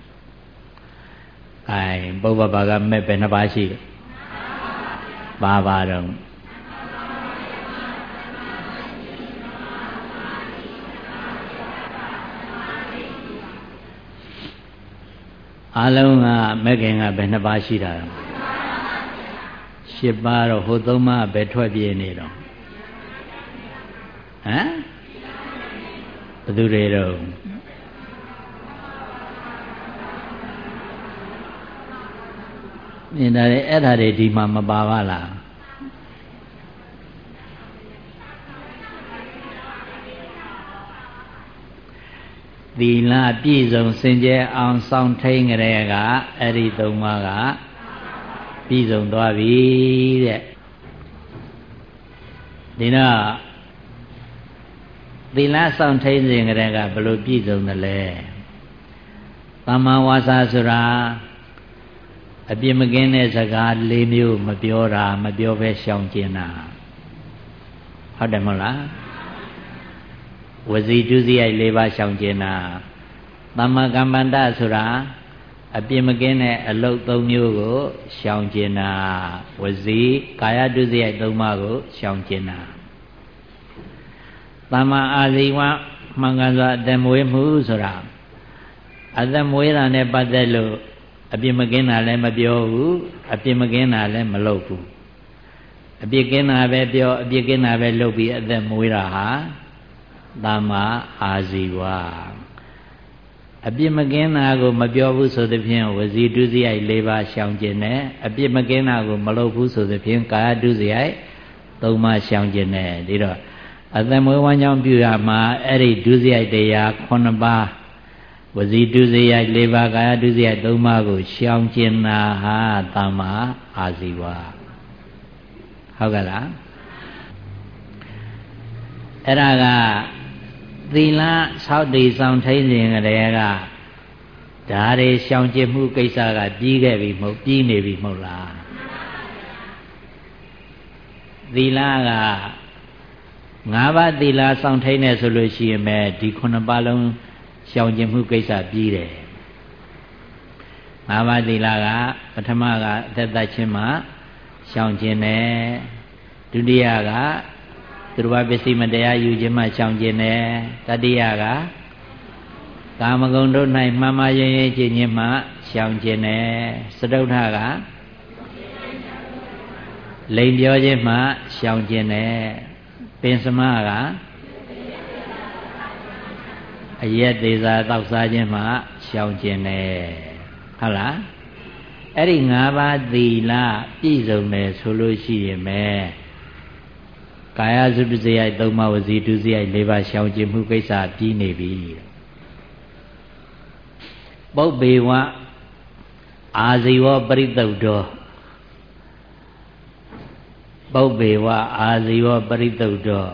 အဲပုဗ္ဗဘာကမဲ့ပဲနှစ်ပါးရှိပါပါတော့အလုံးကမဲ့ခင်ကဘယ်နှပါးရှိတာလဲရှစ်ပါးတော့ဟိုသုံးပါးပဲထွက်ပြေးနေတော့ဟမ်ဘယ်သူတွေတော့မြင်တယ်အဲ့ဒါတွေဒီမှာမပါပါလားသီလပြည့်စုံစင်ကြယ်အောင်စောင့်ထိန်ကြတဲ့ကအဲ့ဒီသုံးပါးကပြည့်စုံသွားပြီတဲ့ဒီတော့သီလစောင့်ထိန်စဉ်ကြတဲ့ကဘယ်လိုပြည့်စုံတယ်လဲသမ္မာဝါစာဆိုတာအပြစ်မကင်းတဲ့စကား၄မျိုးမပြောတာမပြောဘဲရှောင်ကျင်တာဟုတ်တယ်မဟုတ်လားဝစီဒုစရိုက်၄ပါးရှောင်ကျင်တာသမ္မာကမ္မန္တဆိုတာအပြစ်မကင်းတဲ့အလုပ်၃မျိုးကိုရှောင်ကျင်တာဝစီကာယဒုစရိုက်၃ပါးကိုရှောင်ကျင်တာသမ္မာအာဇီဝမှန်ကန်စွာအသက်မွေးမှုဆိုတာအသက်မွေးတာနဲ့ပတ်သက်လို့အပြစ်မကင်းတာလည်းမပြောဘူးအပြစ်မကင်းတာလည်းမလုပ်ဘူးအပြစ်ကင်းတာပဲပြောအပြစ်ကင်းတာပဲလုပ်ပြီးအသက်မွေးတာဟာသမ္မာအာဇီဝအပြစ်မကင်းတာကိုမပြောဘူးဆိုသဖြင့်ဝစီဒုစရိုက်၄ပါးရှောင်ကျင်တယ်အပြစ်မကင်းတာကိုမလုပ်ဘူးဆိုသဖြင့်ကာယဒုစရိုက်၃ပါးရှောင်ကျင်တယ်ဒီတော့အသက်မွေးဝမ်းကြောင်းပြုရမှာအဲ့ဒီဒုစရိုက်တရား၉ပါးဝစီဒုစရိုက်၄ပါးကာယဒုစရိုက်၃ပါးကိုရှောင်ကျင်တာဟာသမ္မာအာဇီဝဟုတ်ကဲ့လားအဲ့ဒါကသီလဆောက်တည်ဆောင်ထိန်စဉ်ကတည်းကဒါတွေရှောင်ကျင်မှုကိစ္စကပြီးခဲ့ပြီမဟုတ်ပြီးနေပြီမဟုတ်လားသီလကငါးပါးသီလဆောင်ထိန်နေဆိုလို့ရှိရင်ပဲဒီခုနှစ်ပါးလုံးရှောင်ကျင်မှုကိစ္စပြီးတယ်ငါးပါးသီလကပထမကအသက်သက်ချင်းမှရှောင်ကျင်တယ်ဒုတိယကသူတော်ဘာပစ္စည်းမတရားယူခြင်းမှရှောင်ကျင်တယ်တတိယကကာမဂုဏ်တို့၌မှန်မှန်ရင်ရင်ကျင့်ခြင်းမှရှောင်ကျင်တယ်စတုထကလိန်ပြောခြင်းမှရှောင်ကျင်တယ်ပင်စမကအရက်သေးစာတောက်စားခြင်းမှရှောင်ကျင်တယ်ဟုတ်လားအဲ့ဒီ၅ပါးသီလပြည့်စုံတယ်ဆိုလို့ရှိရင်ပဲကာယစုပစ္စယသုံးပါးဝစီဒုစရိုက်၄ပါးရှောင်ကျင်မှုကိစ္စပြီးနေပြီပုပ္ပေဝအာဇီဝပရိသုတ်တော်ပုပ္ပေဝအာဇီဝပရိသုတ်တော်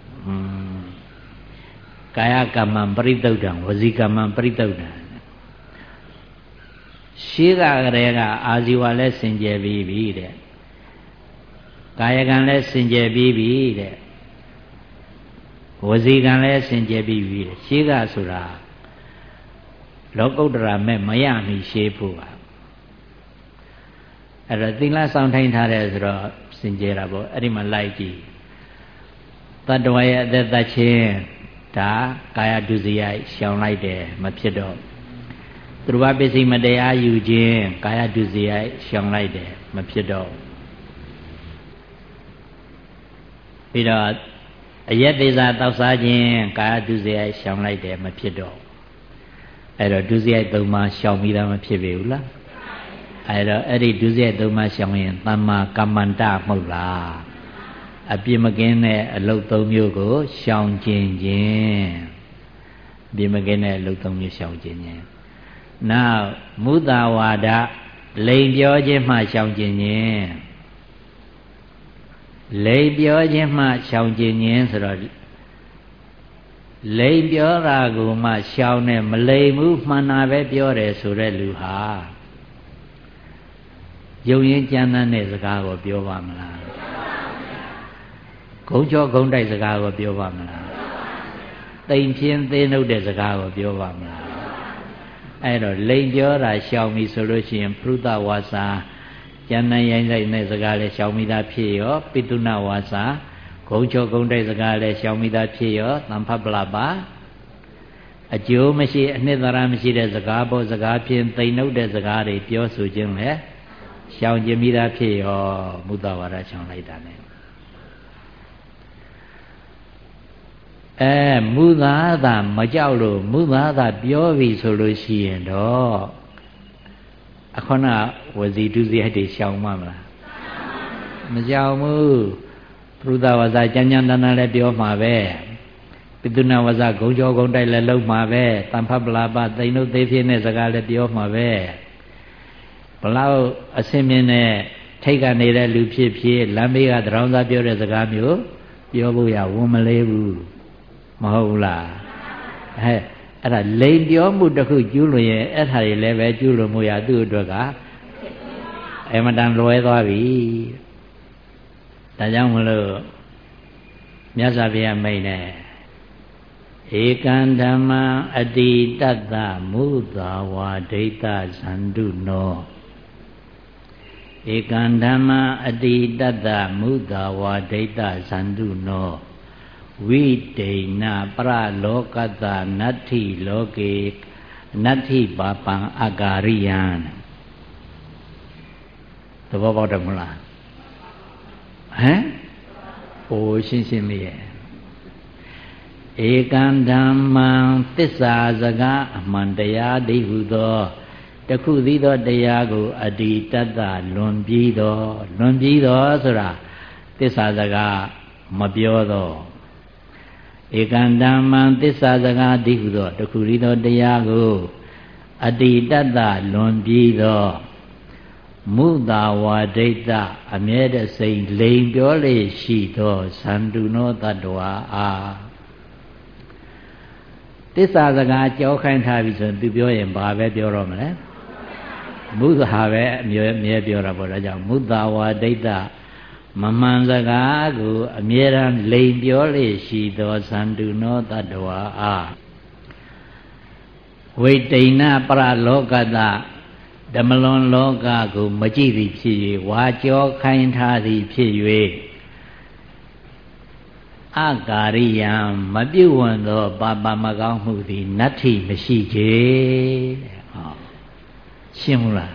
ကာယကမ္မံပရိသုတ်တံဝစီကမ္မံပရိသုတ်တံရှေးကကလေးကအာဇီဝလည်းစင်ကြယ်ပြီးပြီတဲ့ကာယကံလည်းစင်ကြယ်ပြီးပြီတဲ့ဝစီကံလည်းစင်ကြယ်ပြီးပြီတဲ့ရှေးကဆိုတာလောကုတ္တရာမဲ့မရမီရှေးဖို့ပါအဲ့တော့သီလဆောင်ထိုင်ထားတယ်ဆိုတော့စင်ကြယ်တာပေါ့အဲ့ဒီမှာလိုက်ကြည့်တတ္တဝါရဲ့အသက်သက်ချင်းဒါကာယဒုစရိုက်ရှောင်လိုက်တယ်မဖြစ်တော့သူတော်ပစ္စည်းမတရားယူခြင်းကာယဒုစရိုက်ရှောင်လိုက်တယ်မဖြစ်တော့ပြီးတော့အယက်သေးစာတောက်စားခြင်းကာယဒုစရိုက်ရှောင်လိုက်တယ်မဖြစ်တော့အဲ့တော့ဒုစရိုက်သုံးပါးရှောင်ပြီးသားမဖြစ်ပေဘူးလားအဲ့တော့အဲ့ဒီဒုစရိုက်သုံးပါးရှောင်ရင်သမ္မာကမ္မန္တမဟုတ်လားအပြစ်မကင်းတဲ့အလုပ်သုံးမျိုးကိုရှောင်ကျင်ခြင်းအပြစ်မကင်းတဲ့အလုပ်သုံးမျိုးရှောင်ကျင်ခြင်းနောက်မုသဝါဒလိန်ပြောခြင်းမှရှောင်ကျင်ခြင်းလိန်ပြောခြင်းမှရှောင်ကျင်ခြင်းဆိုတော့လိန်ပြောတာကိုမှရှောင်တယ်မလိန်ဘူးမှန်တာပဲပြောတယ်ဆိုတဲ့လူဟာယုံရင်ကြမ်းတမ်းတဲ့စကားကိုပြောပါမလားဂုံကြောဂုံတိုက်စကားကိုပြောပါမလားတိမ်ပြင်းသေးနှုတ်တဲ့စကားကိုပြောပါမလားအဲ့တော့လိန်ပြောတာရှောင်ပြီဆိုလို့ရှိရင်ပရုသဝါစာကျမ်းနဲ့ရိုင်းဆိုင်တဲ့စကားလည်းရှောင်မိသားဖြစ်ရောပိတုဏဝါစာဂုံကြောဂုံတိုက်စကားလည်းရှောင်မိသားဖြစ်ရောသံဖပလပါအကျိုးမရှိအနှစ်သာရမရှိတဲ့စကားပေါ်စကားဖြင့်တိမ်နှုတ်တဲ့စကားတွေပြောဆိုခြင်းလည်းရှောင်ကျင်မိသားဖြစ်ရောမုသဝါဒရှောင်လိုက်တာ ਨੇ အဲမူသားသာမကြောက်လို့မူသားသာပြောပြီဆိုလို့ရှိရင်တော့အခုနဝစီဒုစရိုက်တွေရှောင်မှမလားမရှောင်ဘူးပရုသဝါစာကြမ်းကြမ်းတမ်းတမ်းလည်းပြောမှာပဲပိတုဏဝါစာဂုံကြောဂုံတိုက်လည်းလုံးမှာပဲတန်ဖပလာပသိမ့်တို့သေးဖြစ်တဲ့စကားလည်းပြောမှာပဲဘလောက်အစင်မြင့်တဲ့ထိတ်ကနေနေတဲ့လူဖြစ်ဖြစ်လမ်းဘေးကတရောင်းစားပြောတဲ့စကားမျိုးပြောဖို့ရဝန်မလေးဘူးမဟုတ်လားဟဲ့အဲ့ဒါလိန်ပြောမှုတစ်ခုကျူးလွန်ရင်အဲ့ဒါတွေလည်းပဲကျူးလွန်မှုရသူ့အတွက်ကအမတန်လွယ်သွားပြီဒါကြောင့်မလို့မြတ်စွာဘုရားမိန့်တယ်ဧကံဓမ္မအတိတတ္တမုသာဝါဒိဋ္ဌဇန္တုနောဧကံဓမ္မအတိတတ္တမုသာဝါဒိဋ္ဌဇန္တုနောဝိတေနပရလောကတနတ္ထိလောကေနတ္ထိပါပံအကာရိယံသဘောပေါက်တယ်မလားဟမ်ဟိုရှင်းရှင်းလေးရဲ့ဧကံဓမ္မံသစ္စာစကားအမှန်တရားတည်းဟုသောတခုသီးသောတရားကိုအတ္တိတတ္တလွန်ပြီးသောလွန်ပြီးသောဆိုတာသစ္စာစကားမပြောသောဧကံဓမ္မံသစ္စာစကားတည်းဟုသောတခုသီးသောတရားကိုအတ္တိတတ္တလွန်ပြီးသောမုသာဝါဒိဋ္ဌအမြဲတစိမ့်လိန်ပြောလေရှိသောဇန္တုနောတတ္တဝါအားသစ္စာစကားကြောခိုင်းထားပြီဆိုရင်သူပြောရင်ဘာပဲပြောတော့မလဲမုသာပဲအမြဲအမြဲပြောတာပေါ့ဒါကြောင့်မုသာဝါဒိဋ္ဌမမှန်စကားကိုအမြဲတမ်းလိန်ပြောလေရှိသောဇန္တုနောတတ္တဝါအားဝိတိဏပရလောကတဓမ္မလွန်လောကကိုမကြည့်သည်ဖြစ်၍ဝါကြောခိုင်းထားသည်ဖြစ်၍အကာရိယံမပြုတ်ဝင်သောပါပမကောင်းမှုသည်နတ္ထိမရှိချေတဲ့ဟောရှင်းမလား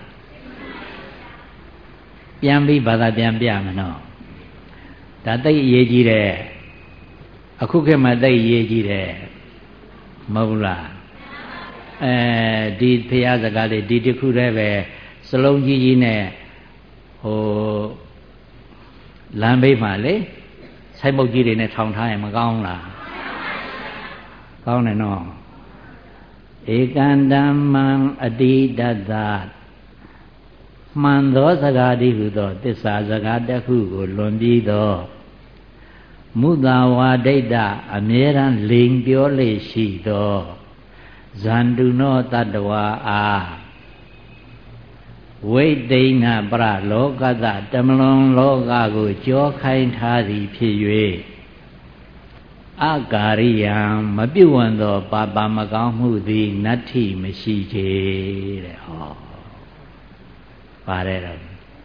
ပြန်ပြီးဘာသာပြန်ပြမနော်ဒါသိအရေးကြီးတယ်အခုခေတ်မှာသိအရေးကြီးတယ်မဟုတ်လားအဲဒီဖရာစကားလေးဒီတစ်ခုတည်းပဲစလုံးကြီးကြီးနဲ့ဟိုလမ်းဘေးမှာလေစိုက်မုတ်ကြီးတွေနဲ့ထောင်ထားရင်မကောင်းလားကောင်းတယ်နော်ဧကန္တမံအတိတတ္တမှန်သောစကားတည်းဟုသောသစ္စာစကားတစ်ခုကိုလွန်ပြီးသောမုသာဝါဒိဋ္ဌအမြဲတမ်းလိန်ပြောလေရှိသောဇန္တုနောတတ္တဝါအားဝိတိဏပရလောကတတမလွန်လောကကိုကြောခိုင်းထားသည်ဖြစ်၍အကာရိယံမပြုတ်ဝံသောပါပါမကောင်းမှုသည်နတ္ထိမရှိချေတဲ့ဟောပါတယ်တော့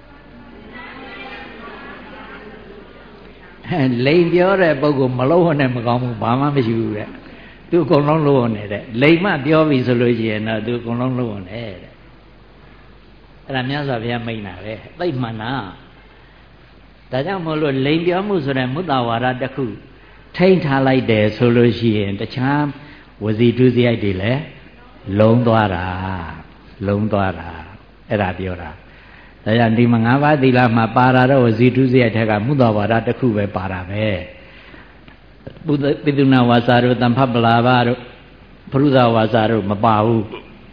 လိန်ပြောတဲ့ပုဂ္ဂိုလ်မလုံးဝနဲ့မကောင်းဘူးဘာမှမရှိဘူးတဲ့သူအကုန်လုံးလုံးဝနေတဲ့လိန်မှပြောပြီဆိုလို့ရှိရင်တော့သူအကုန်လုံးလုံးဝနေတဲ့အဲ့ဒါမြတ်စွာဘုရားမိန့်တာပဲသိမှန်တာဒါကြောင့်မို့လို့လိန်ပြောမှုဆိုတဲ့မုတ္တဝါဒတစ်ခုထိမ့်ထားလိုက်တယ်ဆိုလို့ရှိရင်တခြားဝစီဒုစရိုက်တွေလည်းလုံးသွားတာလုံးသွားတာအဲ့ဒါပြောတာဒါကြောင့်ဒီမှာ၅ပါးသီလမှာပါတာတော့ဝစီဒုစရိုက်ထက်ကမုတ္တဝါဒတစ်ခုပဲပါတာပဲပိသုဏဝါစာတို့တမ္ဖပလာဘတို့ပရုသဝါစာတို့မပါဘူး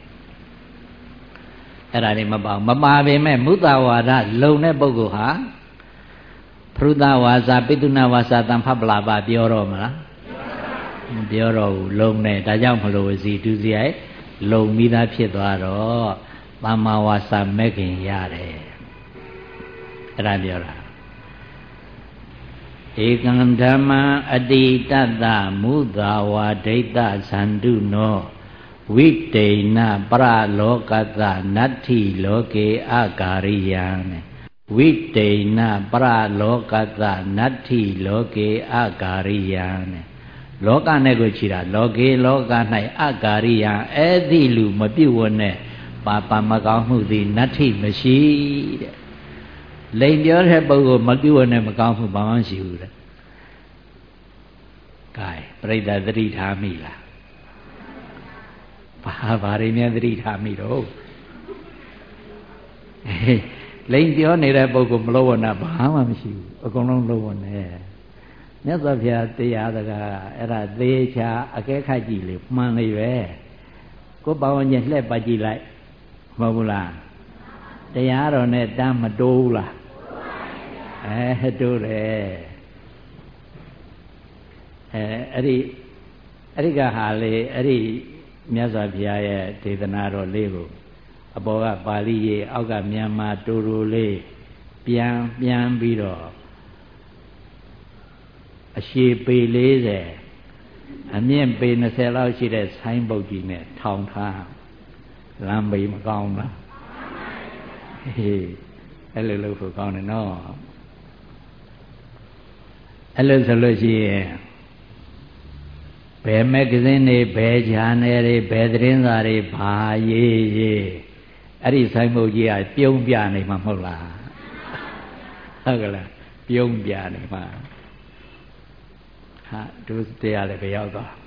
အဲ့ဒါတွေမပါဘူးမပါပေမဲ့မုတ္တဝါဒလုံတဲ့ပုဂ္ဂိုလ်ဟာပရုသဝါစာပိသုဏဝါစာတမ္ဖပလာဘပြောတော့မလားမပြောတော့ဘူးလုံနေဒါကြောင့်မလို့ဝစီဒုစရိုက်လုံပြီးသားဖြစ်သွားတော့သမ္မာဝါစာမဲ့ခင်ရတယ်အဲ့ဒါပြောတာဧကံဓမ္မအတိတတ္တမုသာဝါဒိဋ္ဌဇန္တုနောဝိတေနပရလောကတနတ္ထိလောကေအကာရိယံဝိတေနပရလောကတနတ္ထိလောကေအကာရိယံလောကနဲ့ကိုချီတာလောကေလောက၌အကာရိယံအဲ့ဒီလူမပြုတ်ဝနဲ့ပါပါမကောင်းမှုသည်နတ္ထိမရှိတဲ့လိန်ပြောတဲ့ပုဂ္ဂိုလ်မပြုတ်ဝနဲ့မကောင်းမှုဘာမှမရှိဘူးတဲ့ကဲပြိဿသတိထားမိလားဘာဘာတွေများသတိထားမိတော့လိန်ပြောနေတဲ့ပုဂ္ဂိုလ်မလို့ဝနာဘာမှမရှိဘူးအကုန်လုံးလို့ဝနေမြတ်စွာဘုရားတရားစကားအဲ့ဒါသေချာအကဲခတ်ကြည့်လေမှန်လေပဲကိုယ်ပါဝင်ချင်းလှည့်ပတ်ကြည့်လိုက်မဟုတ်ဘူးလားတရားတော်နဲ့တမ်းမတိုးဘူးလားအဲတိုးတယ်အဲအဲ့ဒီအဲ့ဒီကဟာလေအဲ့ဒီမြတ်စွာဘုရားရဲ့ဒေသနာတော်လေးကိုအပေါ်ကပါဠိရေးအောက်ကမြန်မာတူတူလေးပြန်ပြန်ပြီးတော့အရှည်ပေ၄၀အမြင့်ပေ၂၀လောက်ရှိတဲ့ဆိုင်းပုတ်ကြီးနဲ့ထောင်ထားလမ်းဘေးမကောင်းလားဟေးအဲ့လိုလုပ်ဖို့ကောင်းတယ်နော်အဲ့လိုဆိုလို့ရှိရင်ဘယ်မဂ္ဂဇင်းတွေဘယ်ဂျာနယ်တွေဘယ်သတင်းစာတွေဘာရေးရေးအဲ့ဒီဆိုင်းပုတ်ကြီးကပြုံးပြနေမှာမဟုတ်လားဟုတ်ကလားပြုံးပြနေမှာဟာဒုတရားလည်းပဲရောက်သွား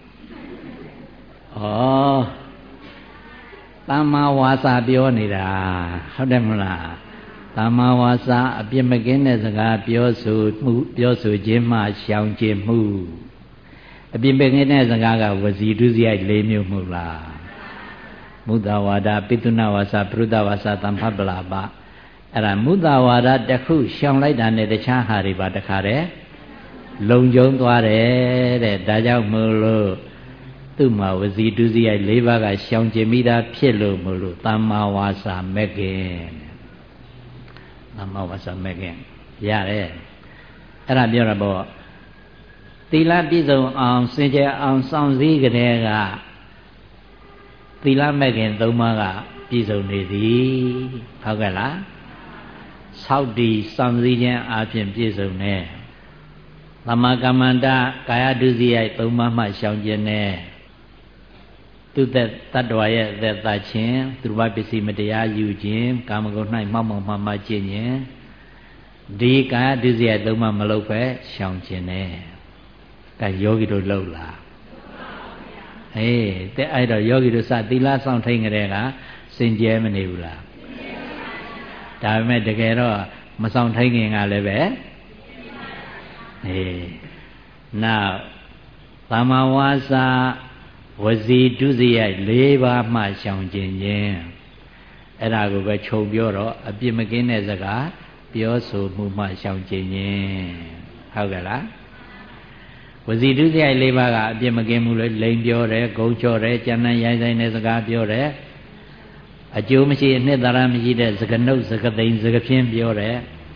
ဩသမ္မာဝါစာပြောနေတာဟုတ်တယ်မလားသမ္မာဝါစာအပြစ်မကင်းတဲ့စကားပြောဆိုမှုပြောဆိုခြင်းမှရှောင်ကျဉ်မှုအပြစ်မကင်းတဲ့စကားကဝစီဒုစရိုက်၄မျိုးမဟုတ်လားမုဒ္ဒဝါဒပိသုဏဝါစာပရုဒ္ဒဝါစာတမ္ဖပလာပအဲ့ဒါမုဒ္ဒဝါဒတစ်ခုရှောင်လိုက်တာနဲ့တခြားဟာတွေပါတခါတည်းလုံကျုံသွားတယ်တဲ့ဒါကြောင့်မို့လို့သူ့မှာဝစီဒုစရိုက်၄ပါးကရှောင်ကျင်မိတာဖြစ်လို့မို့လို့သမ္မာဝါစာမဲ့ခင်သမ္မာဝါစာမဲ့ခင်ရတယ်အဲ့ဒါပြောတာပေါ့သီလပြည့်စုံအောင်စင်ကြယ်အောင်စောင့်စည်းကြတဲ့ကသီလမဲ့ခင်၃ပါးကပြည့်စုံနေသည်ဟုတ်ကဲ့လားဆောက်တည်စောင့်စည်းခြင်းအပြင်ပြည့်စုံနေသမ္မာကမ္မန္တကာယဒုစရိုက်၃ပါးမှရှောင်ကျင်နေသူသက်တတ္တဝါရဲ့အသက်သတ်ခြင်းသူတစ်ပါးပစ္စည်းမတရားယူခြင်းကာမဂုဏ်၌မောက်မောက်မှမှကျင့်ခြင်းဒီကာယဒုစရိုက်၃ပါးမလုပ်ပဲရှောင်ကျင်နေကဲယောဂီတို့လှုပ်လားဟေးတဲ့အဲ့တော့ယောဂီတို့စသီလဆောင်ထိန်ကြတဲ့ကစင်ကြဲမနေဘူးလားဒါပေမဲ့တကယ်တော့မဆောင်ထိုင်ခင်ကလည်းပဲအေးနောက်သမ္မာဝါစာဝစီဒုစရိုက်၄ပါးမှရှောင်ကျင်ခြင်းအဲ့ဒါကိုပဲခြုံပြောတော့အပြစ်မကင်းတဲ့စကားပြောဆိုမှုမှရှောင်ကျင်ခြင်းဟုတ်ကဲ့လားဝစီဒုစရိုက်၄ပါးကအပြစ်မကင်းမှုလို့လိန်ပြောတယ်ဂုံချော့တယ်ကြံနှံရိုင်းဆိုင်တဲ့စကားပြောတယ်အကျိုးမရှိအနှစ်သာရမရှိတဲ့စကားနှုတ်စကားသိမ်းစကားဖြင်းပြောတယ်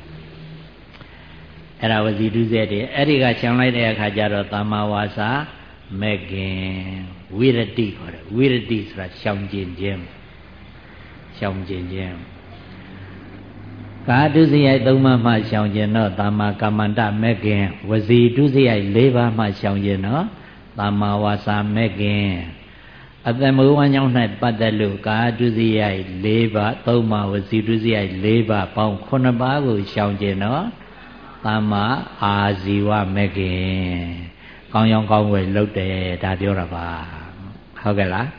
အဲ့ဒါဝစီဒုစရိုက်တွေအဲ့ဒီကရှောင်လိုက်တဲ့အခါကျတော့သမ္မာဝါစာမဲ့ခင်ဝိရတိခေါ်တယ်ဝိရတိဆိုတာရှောင်ကျင်ခြင်းရှောင်ကျင်ခြင်းကာဒုစရိုက်သုံးပါးမှရှောင်ကျင်တော့သမ္မာကမ္မန္တမဲ့ခင်ဝစီဒုစရိုက်၄ပါးမှရှောင်ကျင်တော့သမ္မာဝါစာမဲ့ခင်အတ္တမဝဉ္ဇောင်း၌ပတ်သက်လို့ကာဒုစရိုက်၄ပါးသုံးပါးဝစီဒုစရိုက်၄ပါးပေါင်းခုနှစ်ပါးကိုရှောင်ကျင်တော့သမ္မာအာဇီဝမဲ့ခင်ကောင်းရောင်းကောင်းဝယ်လုပ်တယ်ဒါပြောတာပါဟုတ်ကဲ့လား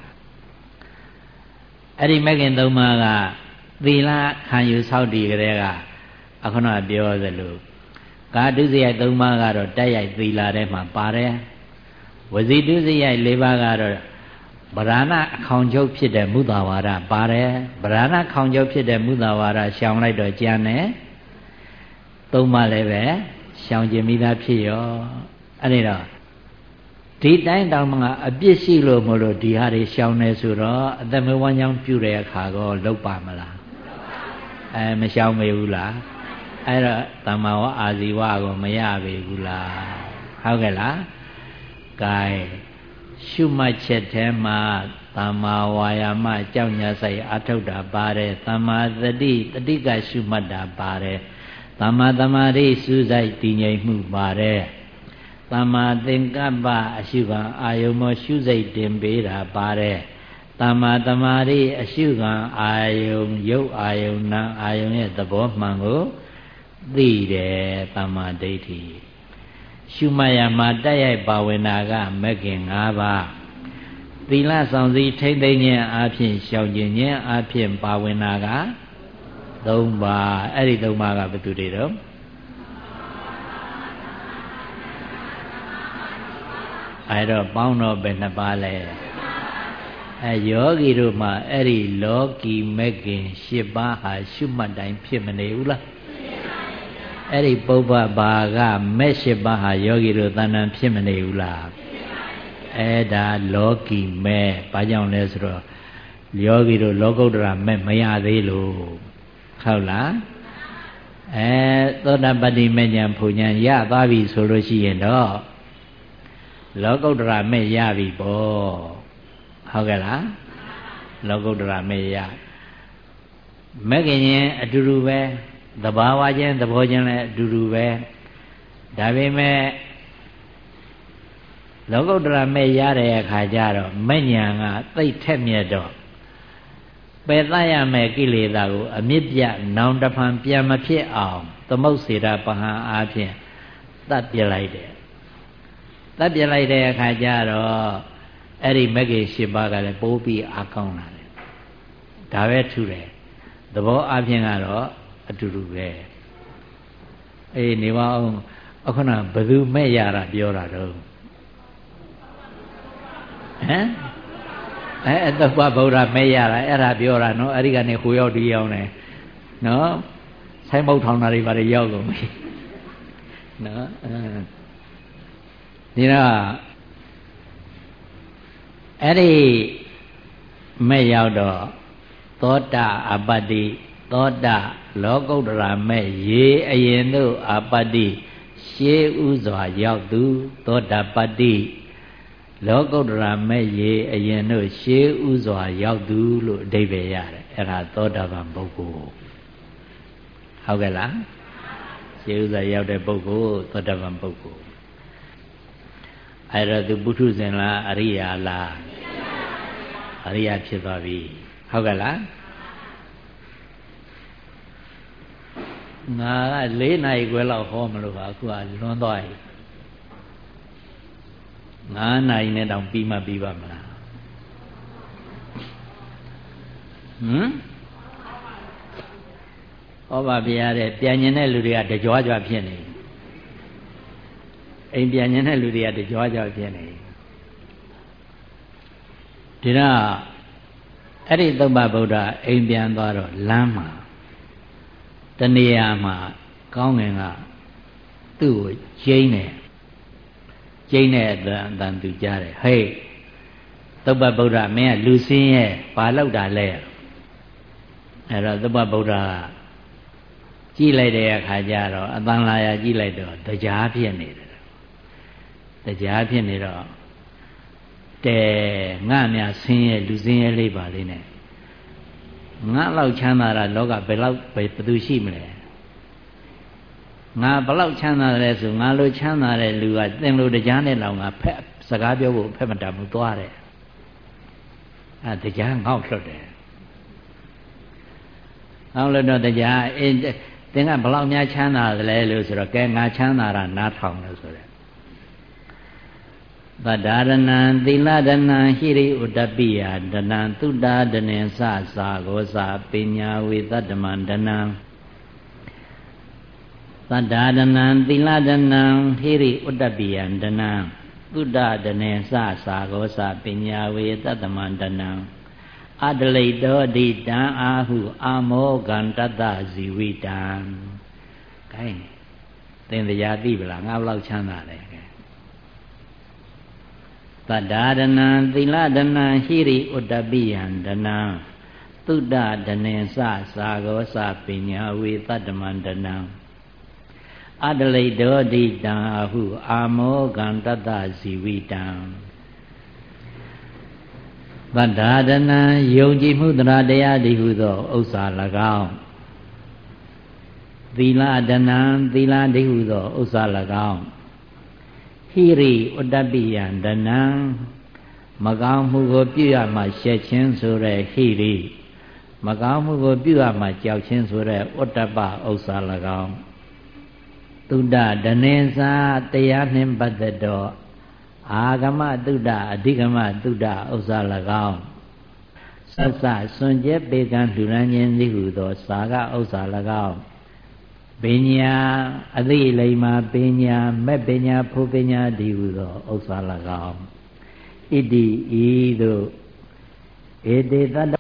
အဲ့ဒီမဲ့ခင်သုံးပါးကသီလခံယူဆောက်တည်ကြတဲ့ကအခုနပြောသလိုကာဒုစရိုက်သုံးပါးကတော့တက်ရိုက်သီလထဲမှာပါတယ်ဝစီဒုစရိုက်၄ပါးကတော့ဗราဏအခေါင်ချုပ်ဖြစ်တဲ့မုသာဝါဒပါတယ်ဗราဏခေါင်ချုပ်ဖြစ်တဲ့မုသာဝါဒရှောင်လိုက်တော့ကြံတယ်သုံးပါးလည်းပဲရှောင်ကျင်မိသားဖြစ်ရောအဲ့ဒီတော့ဒီတိုင်းတောင်မှအပြစ်ရှိလို့မလို့ဒီဟာတွေရှောင်နေဆိုတော့အသက်မွေးဝမ်းကြောင်းပြုတဲ့အခါကောလောက်ပါမလားအဲမရှောင်မေဘူးလားအဲ့တော့တမ္မာဝအာဇီဝကိုမရပေဘူးလားဟုတ်ကဲ့လား gain ရှုမှတ်ချက်ထဲမှာတမ္မာဝါယာမကြောက်ညာဆိုင်အထုတ်တာပါတယ်တမ္မာသတိတတိကရှုမှတ်တာပါတယ်တမ္မာသမာဓိစူးစိုက်တည်ငြိမ်မှုပါတယ်သမ္မာသင်္ကပ္ပအရှုခံအာယုံမရှုစိတ်တင်ပေးတာပါတယ်သမ္မာသမာဓိအရှုခံအာယုံရုပ်အာယုံနာအာယုံရဲ့သဘောမှန်ကိုသိတယ်သမ္မာဒိဋ္ဌိရှုမှတ်ရမှာတက်ရိုက်ပါဝင်တာကမဂ်ခင်၅ပါးသီလဆောင်စည်းထိမ့်သိမ့်ခြင်းအပြင်ရှောင်ကျင်ခြင်းအပြင်ပါဝင်တာက၃ပါးအဲ့ဒီ၃ပါးကဘယ်သူတွေတော့အဲ့တော့ပေါင်းတော့ဘယ်နှပါလဲအဲယောဂီတို့မှာအဲ့ဒီလောကီမဂ်ခင်၈ပါးဟာရှုမှတ်တိုင်းဖြစ်မနေဘူးလားအဲ့ဒီပုဗ္ဗဘာကမက်၈ပါးဟာယောဂီတို့တဏ္ဍာဖြစ်မနေဘူးလားအဲ့ဒါလောကီမက်ဘာကြောင့်လဲဆိုတော့ယောဂီတို့လောကုတ္တရာမက်မရသေးလို့ဟုတ်လားအဲသောတာပတ္တိမဉ္ဇဉ်ဖူဉ္ဇဉ်ရသွားပြီဆိုလို့ရှိရင်တော့လောကုတ္တရာမဲ့ရပြီပေါ့ဟုတ်ကဲ့လားလောကုတ္တရာမဲ့ရမဂ္ဂင်ချင်းအတူတူပဲသဘာဝချင်းသဘောချင်းလည်းအတူတူပဲဒါပေမဲ့လောကုတ္တရာမဲ့ရတဲ့အခါကျတော့မဉ္ဇဉ်ကသိပ်ထက်မြက်တော့ပယ်သရမယ်ကိလေသာကိုအမြင့်ပြနောင်တဖန်ပြန်မဖြစ်အောင်သမုတ်စေတာပဟံအားဖြင့်တတ်ပြလိုက်တယ်တတ်ပြလိုက်တဲ့အခါကျတော့အဲ့ဒီမဂ္ဂင်၈ပါးကလည်းပိုးပြီးအားကောင်းလာတယ်ဒါပဲထူတယ်သဘောအပြင်ကတော့အတူတူပဲအေးနေပါအောင်အခုနဘယ်သူမဲ့ရတာပြောတာတော့ဟမ်အဲအတ္တပဗုဒ္ဓမဲ့ရတာအဲ့ဒါပြောတာနော်အဲ့ဒီကနေဟိုရောက်ဒီရောက်နေနော်ဆိုင်းမုတ်ထောင်တာတွေဘာတွေရောက်ကုန်ပြီနော်ဒီတော့အဲ့ဒီမဲ့ရောက်တော့သောတာအပတ္တိသောတာလောကုတ္တရာမဲ့ရေအရင်တို့အပတ္တိရှေးဥစွာရောက်သူသောတာပတ္တိလောကုတ္တရာမဲ့ရေအရင်တို့ရှေးဥစွာရောက်သူလို့အဓိပ္ပာယ်ရတယ်အဲ့ဒါသောတာပန်ပုဂ္ဂိုလ်ဟုတ်ကဲ့လားရှေးဥစွာရောက်တဲ့ပုဂ္ဂိုလ်သောတာပန်ပုဂ္ဂိုလ်အဲ့တော့သူပုထုဇဉ်လားအရိယာလားအရိယာဖြစ်သွားပြီဟုတ်ကဲ့လားငါကလေးနာရီခွဲလောက်ဟောမလို့ပါအခုကလွန်သွားပြီငါးနာရီနဲ့တောင်ပြီးမှပြီးပါမလားဟမ်ဩဘာဗျာတဲ့ပြန်ញင်တဲ့လူတွေကတကြွကြွဖြစ်နေအိမ်ပြန်ញင်တဲ့လူတွေကတကြွကြွဖြစ်နေဒီတော့အဲ့ဒီသုဘဗုဒ္ဓအိမ်ပြန်သွားတော့လမ်းမှာတနေရာမှာကောင်းငင်ကသူ့ကိုကျိန်းတယ်ကျိန်းတဲ့အတန်အတန်သူကြားတယ်ဟေးသုဘဗုဒ္ဓမင်းကလူစင်းရဲ့ဘာလောက်တာလဲအဲ့တော့သုဘဗုဒ္ဓကြည့်လိုက်တဲ့အခါကျတော့အတန်လာရကြည့်လိုက်တော့တရားဖြစ်နေတယ်တရားဖြစ်နေတော့တဲငါမြဆင်းရဲလူစင်းရဲလေးပါလေးနဲ့ငါလောက်ချမ်းသာတာလောကဘယ်လောက်ဘယ်သူရှိမလဲငါဘလောက်ချမ်းသာတယ်ဆိုငါလိုချမ်းသာတဲ့လူကသင်လိုတရားနဲ့လောင်ငါဖက်စကားပြောဖို့ဖက်မတတ်ဘူးသွားတယ်အဲတရားငေါ့လွတ်တယ်ငေါ့လွတ်တော့တရားအင်းသင်ကဘလောက်များချမ်းသာတယ်လဲလို့ဆိုတော့ကဲငါချမ်းသာတာနားထောင်လို့ဆိုတယ်သဒ္ဒါရဏံသီလဒနံဟိရိဥတ္တပိယဒနံသုတ္တဒနေသသာဂောသပညာဝေသတ္တမံဒနံသဒ္ဒါရဏံသီလဒနံဟိရိဥတ္တပိယဒနံသုတ္တဒနေသသာဂောသပညာဝေသတ္တမံဒနံအတလိတောဒိတံအာဟုအာမောကံတတ္တဇီဝိတံခိုင်းသင်တရားသိပလားငါဘလောက်ချမ်းသာလဲသဒ္ဒါရဏံသီလဒနံဟိရိဥတ္တပိယံဒနံသုတ္တဒနေသသာဂောသပညာဝေသတ္တမံဒနံအတလိတောဒိတံအာဟုအာမောကံတတ္တဇီဝိတံသဒ္ဒါရဏံယုံကြည်မှုတရားတရားဒီဟုသောဥစ္စာ၎င်းသီလဒနံသီလဒီဟုသောဥစ္စာ၎င်းဟိရိဥတ္တပိယံဒနံမကောင်းမှုကိုပြုရမှရှက်ခြင်းဆိုတဲ့ဟိရိမကောင်းမှုကိုပြုရမှကြောက်ခြင်းဆိုတဲ့ဥတ္တပဥစ္စာ၎င်းသုဒ္ဓဒနေသာတရားနှင့်ပတ်သက်သောအာဂမသုဒ္ဓအဓိကမသုဒ္ဓဥစ္စာ၎င်းသစ္စာစွန့်ကြဲပေကံလှူဒါန်းခြင်းသည်ဟုသောသာဂဥစ္စာ၎င်းပညာအသိလိမ္မာပညာမဲ့ပညာဖို့ပညာဒီဟုသောဥစ္စာ၎င်းဣတိဤသို့ဧတေတတ္တ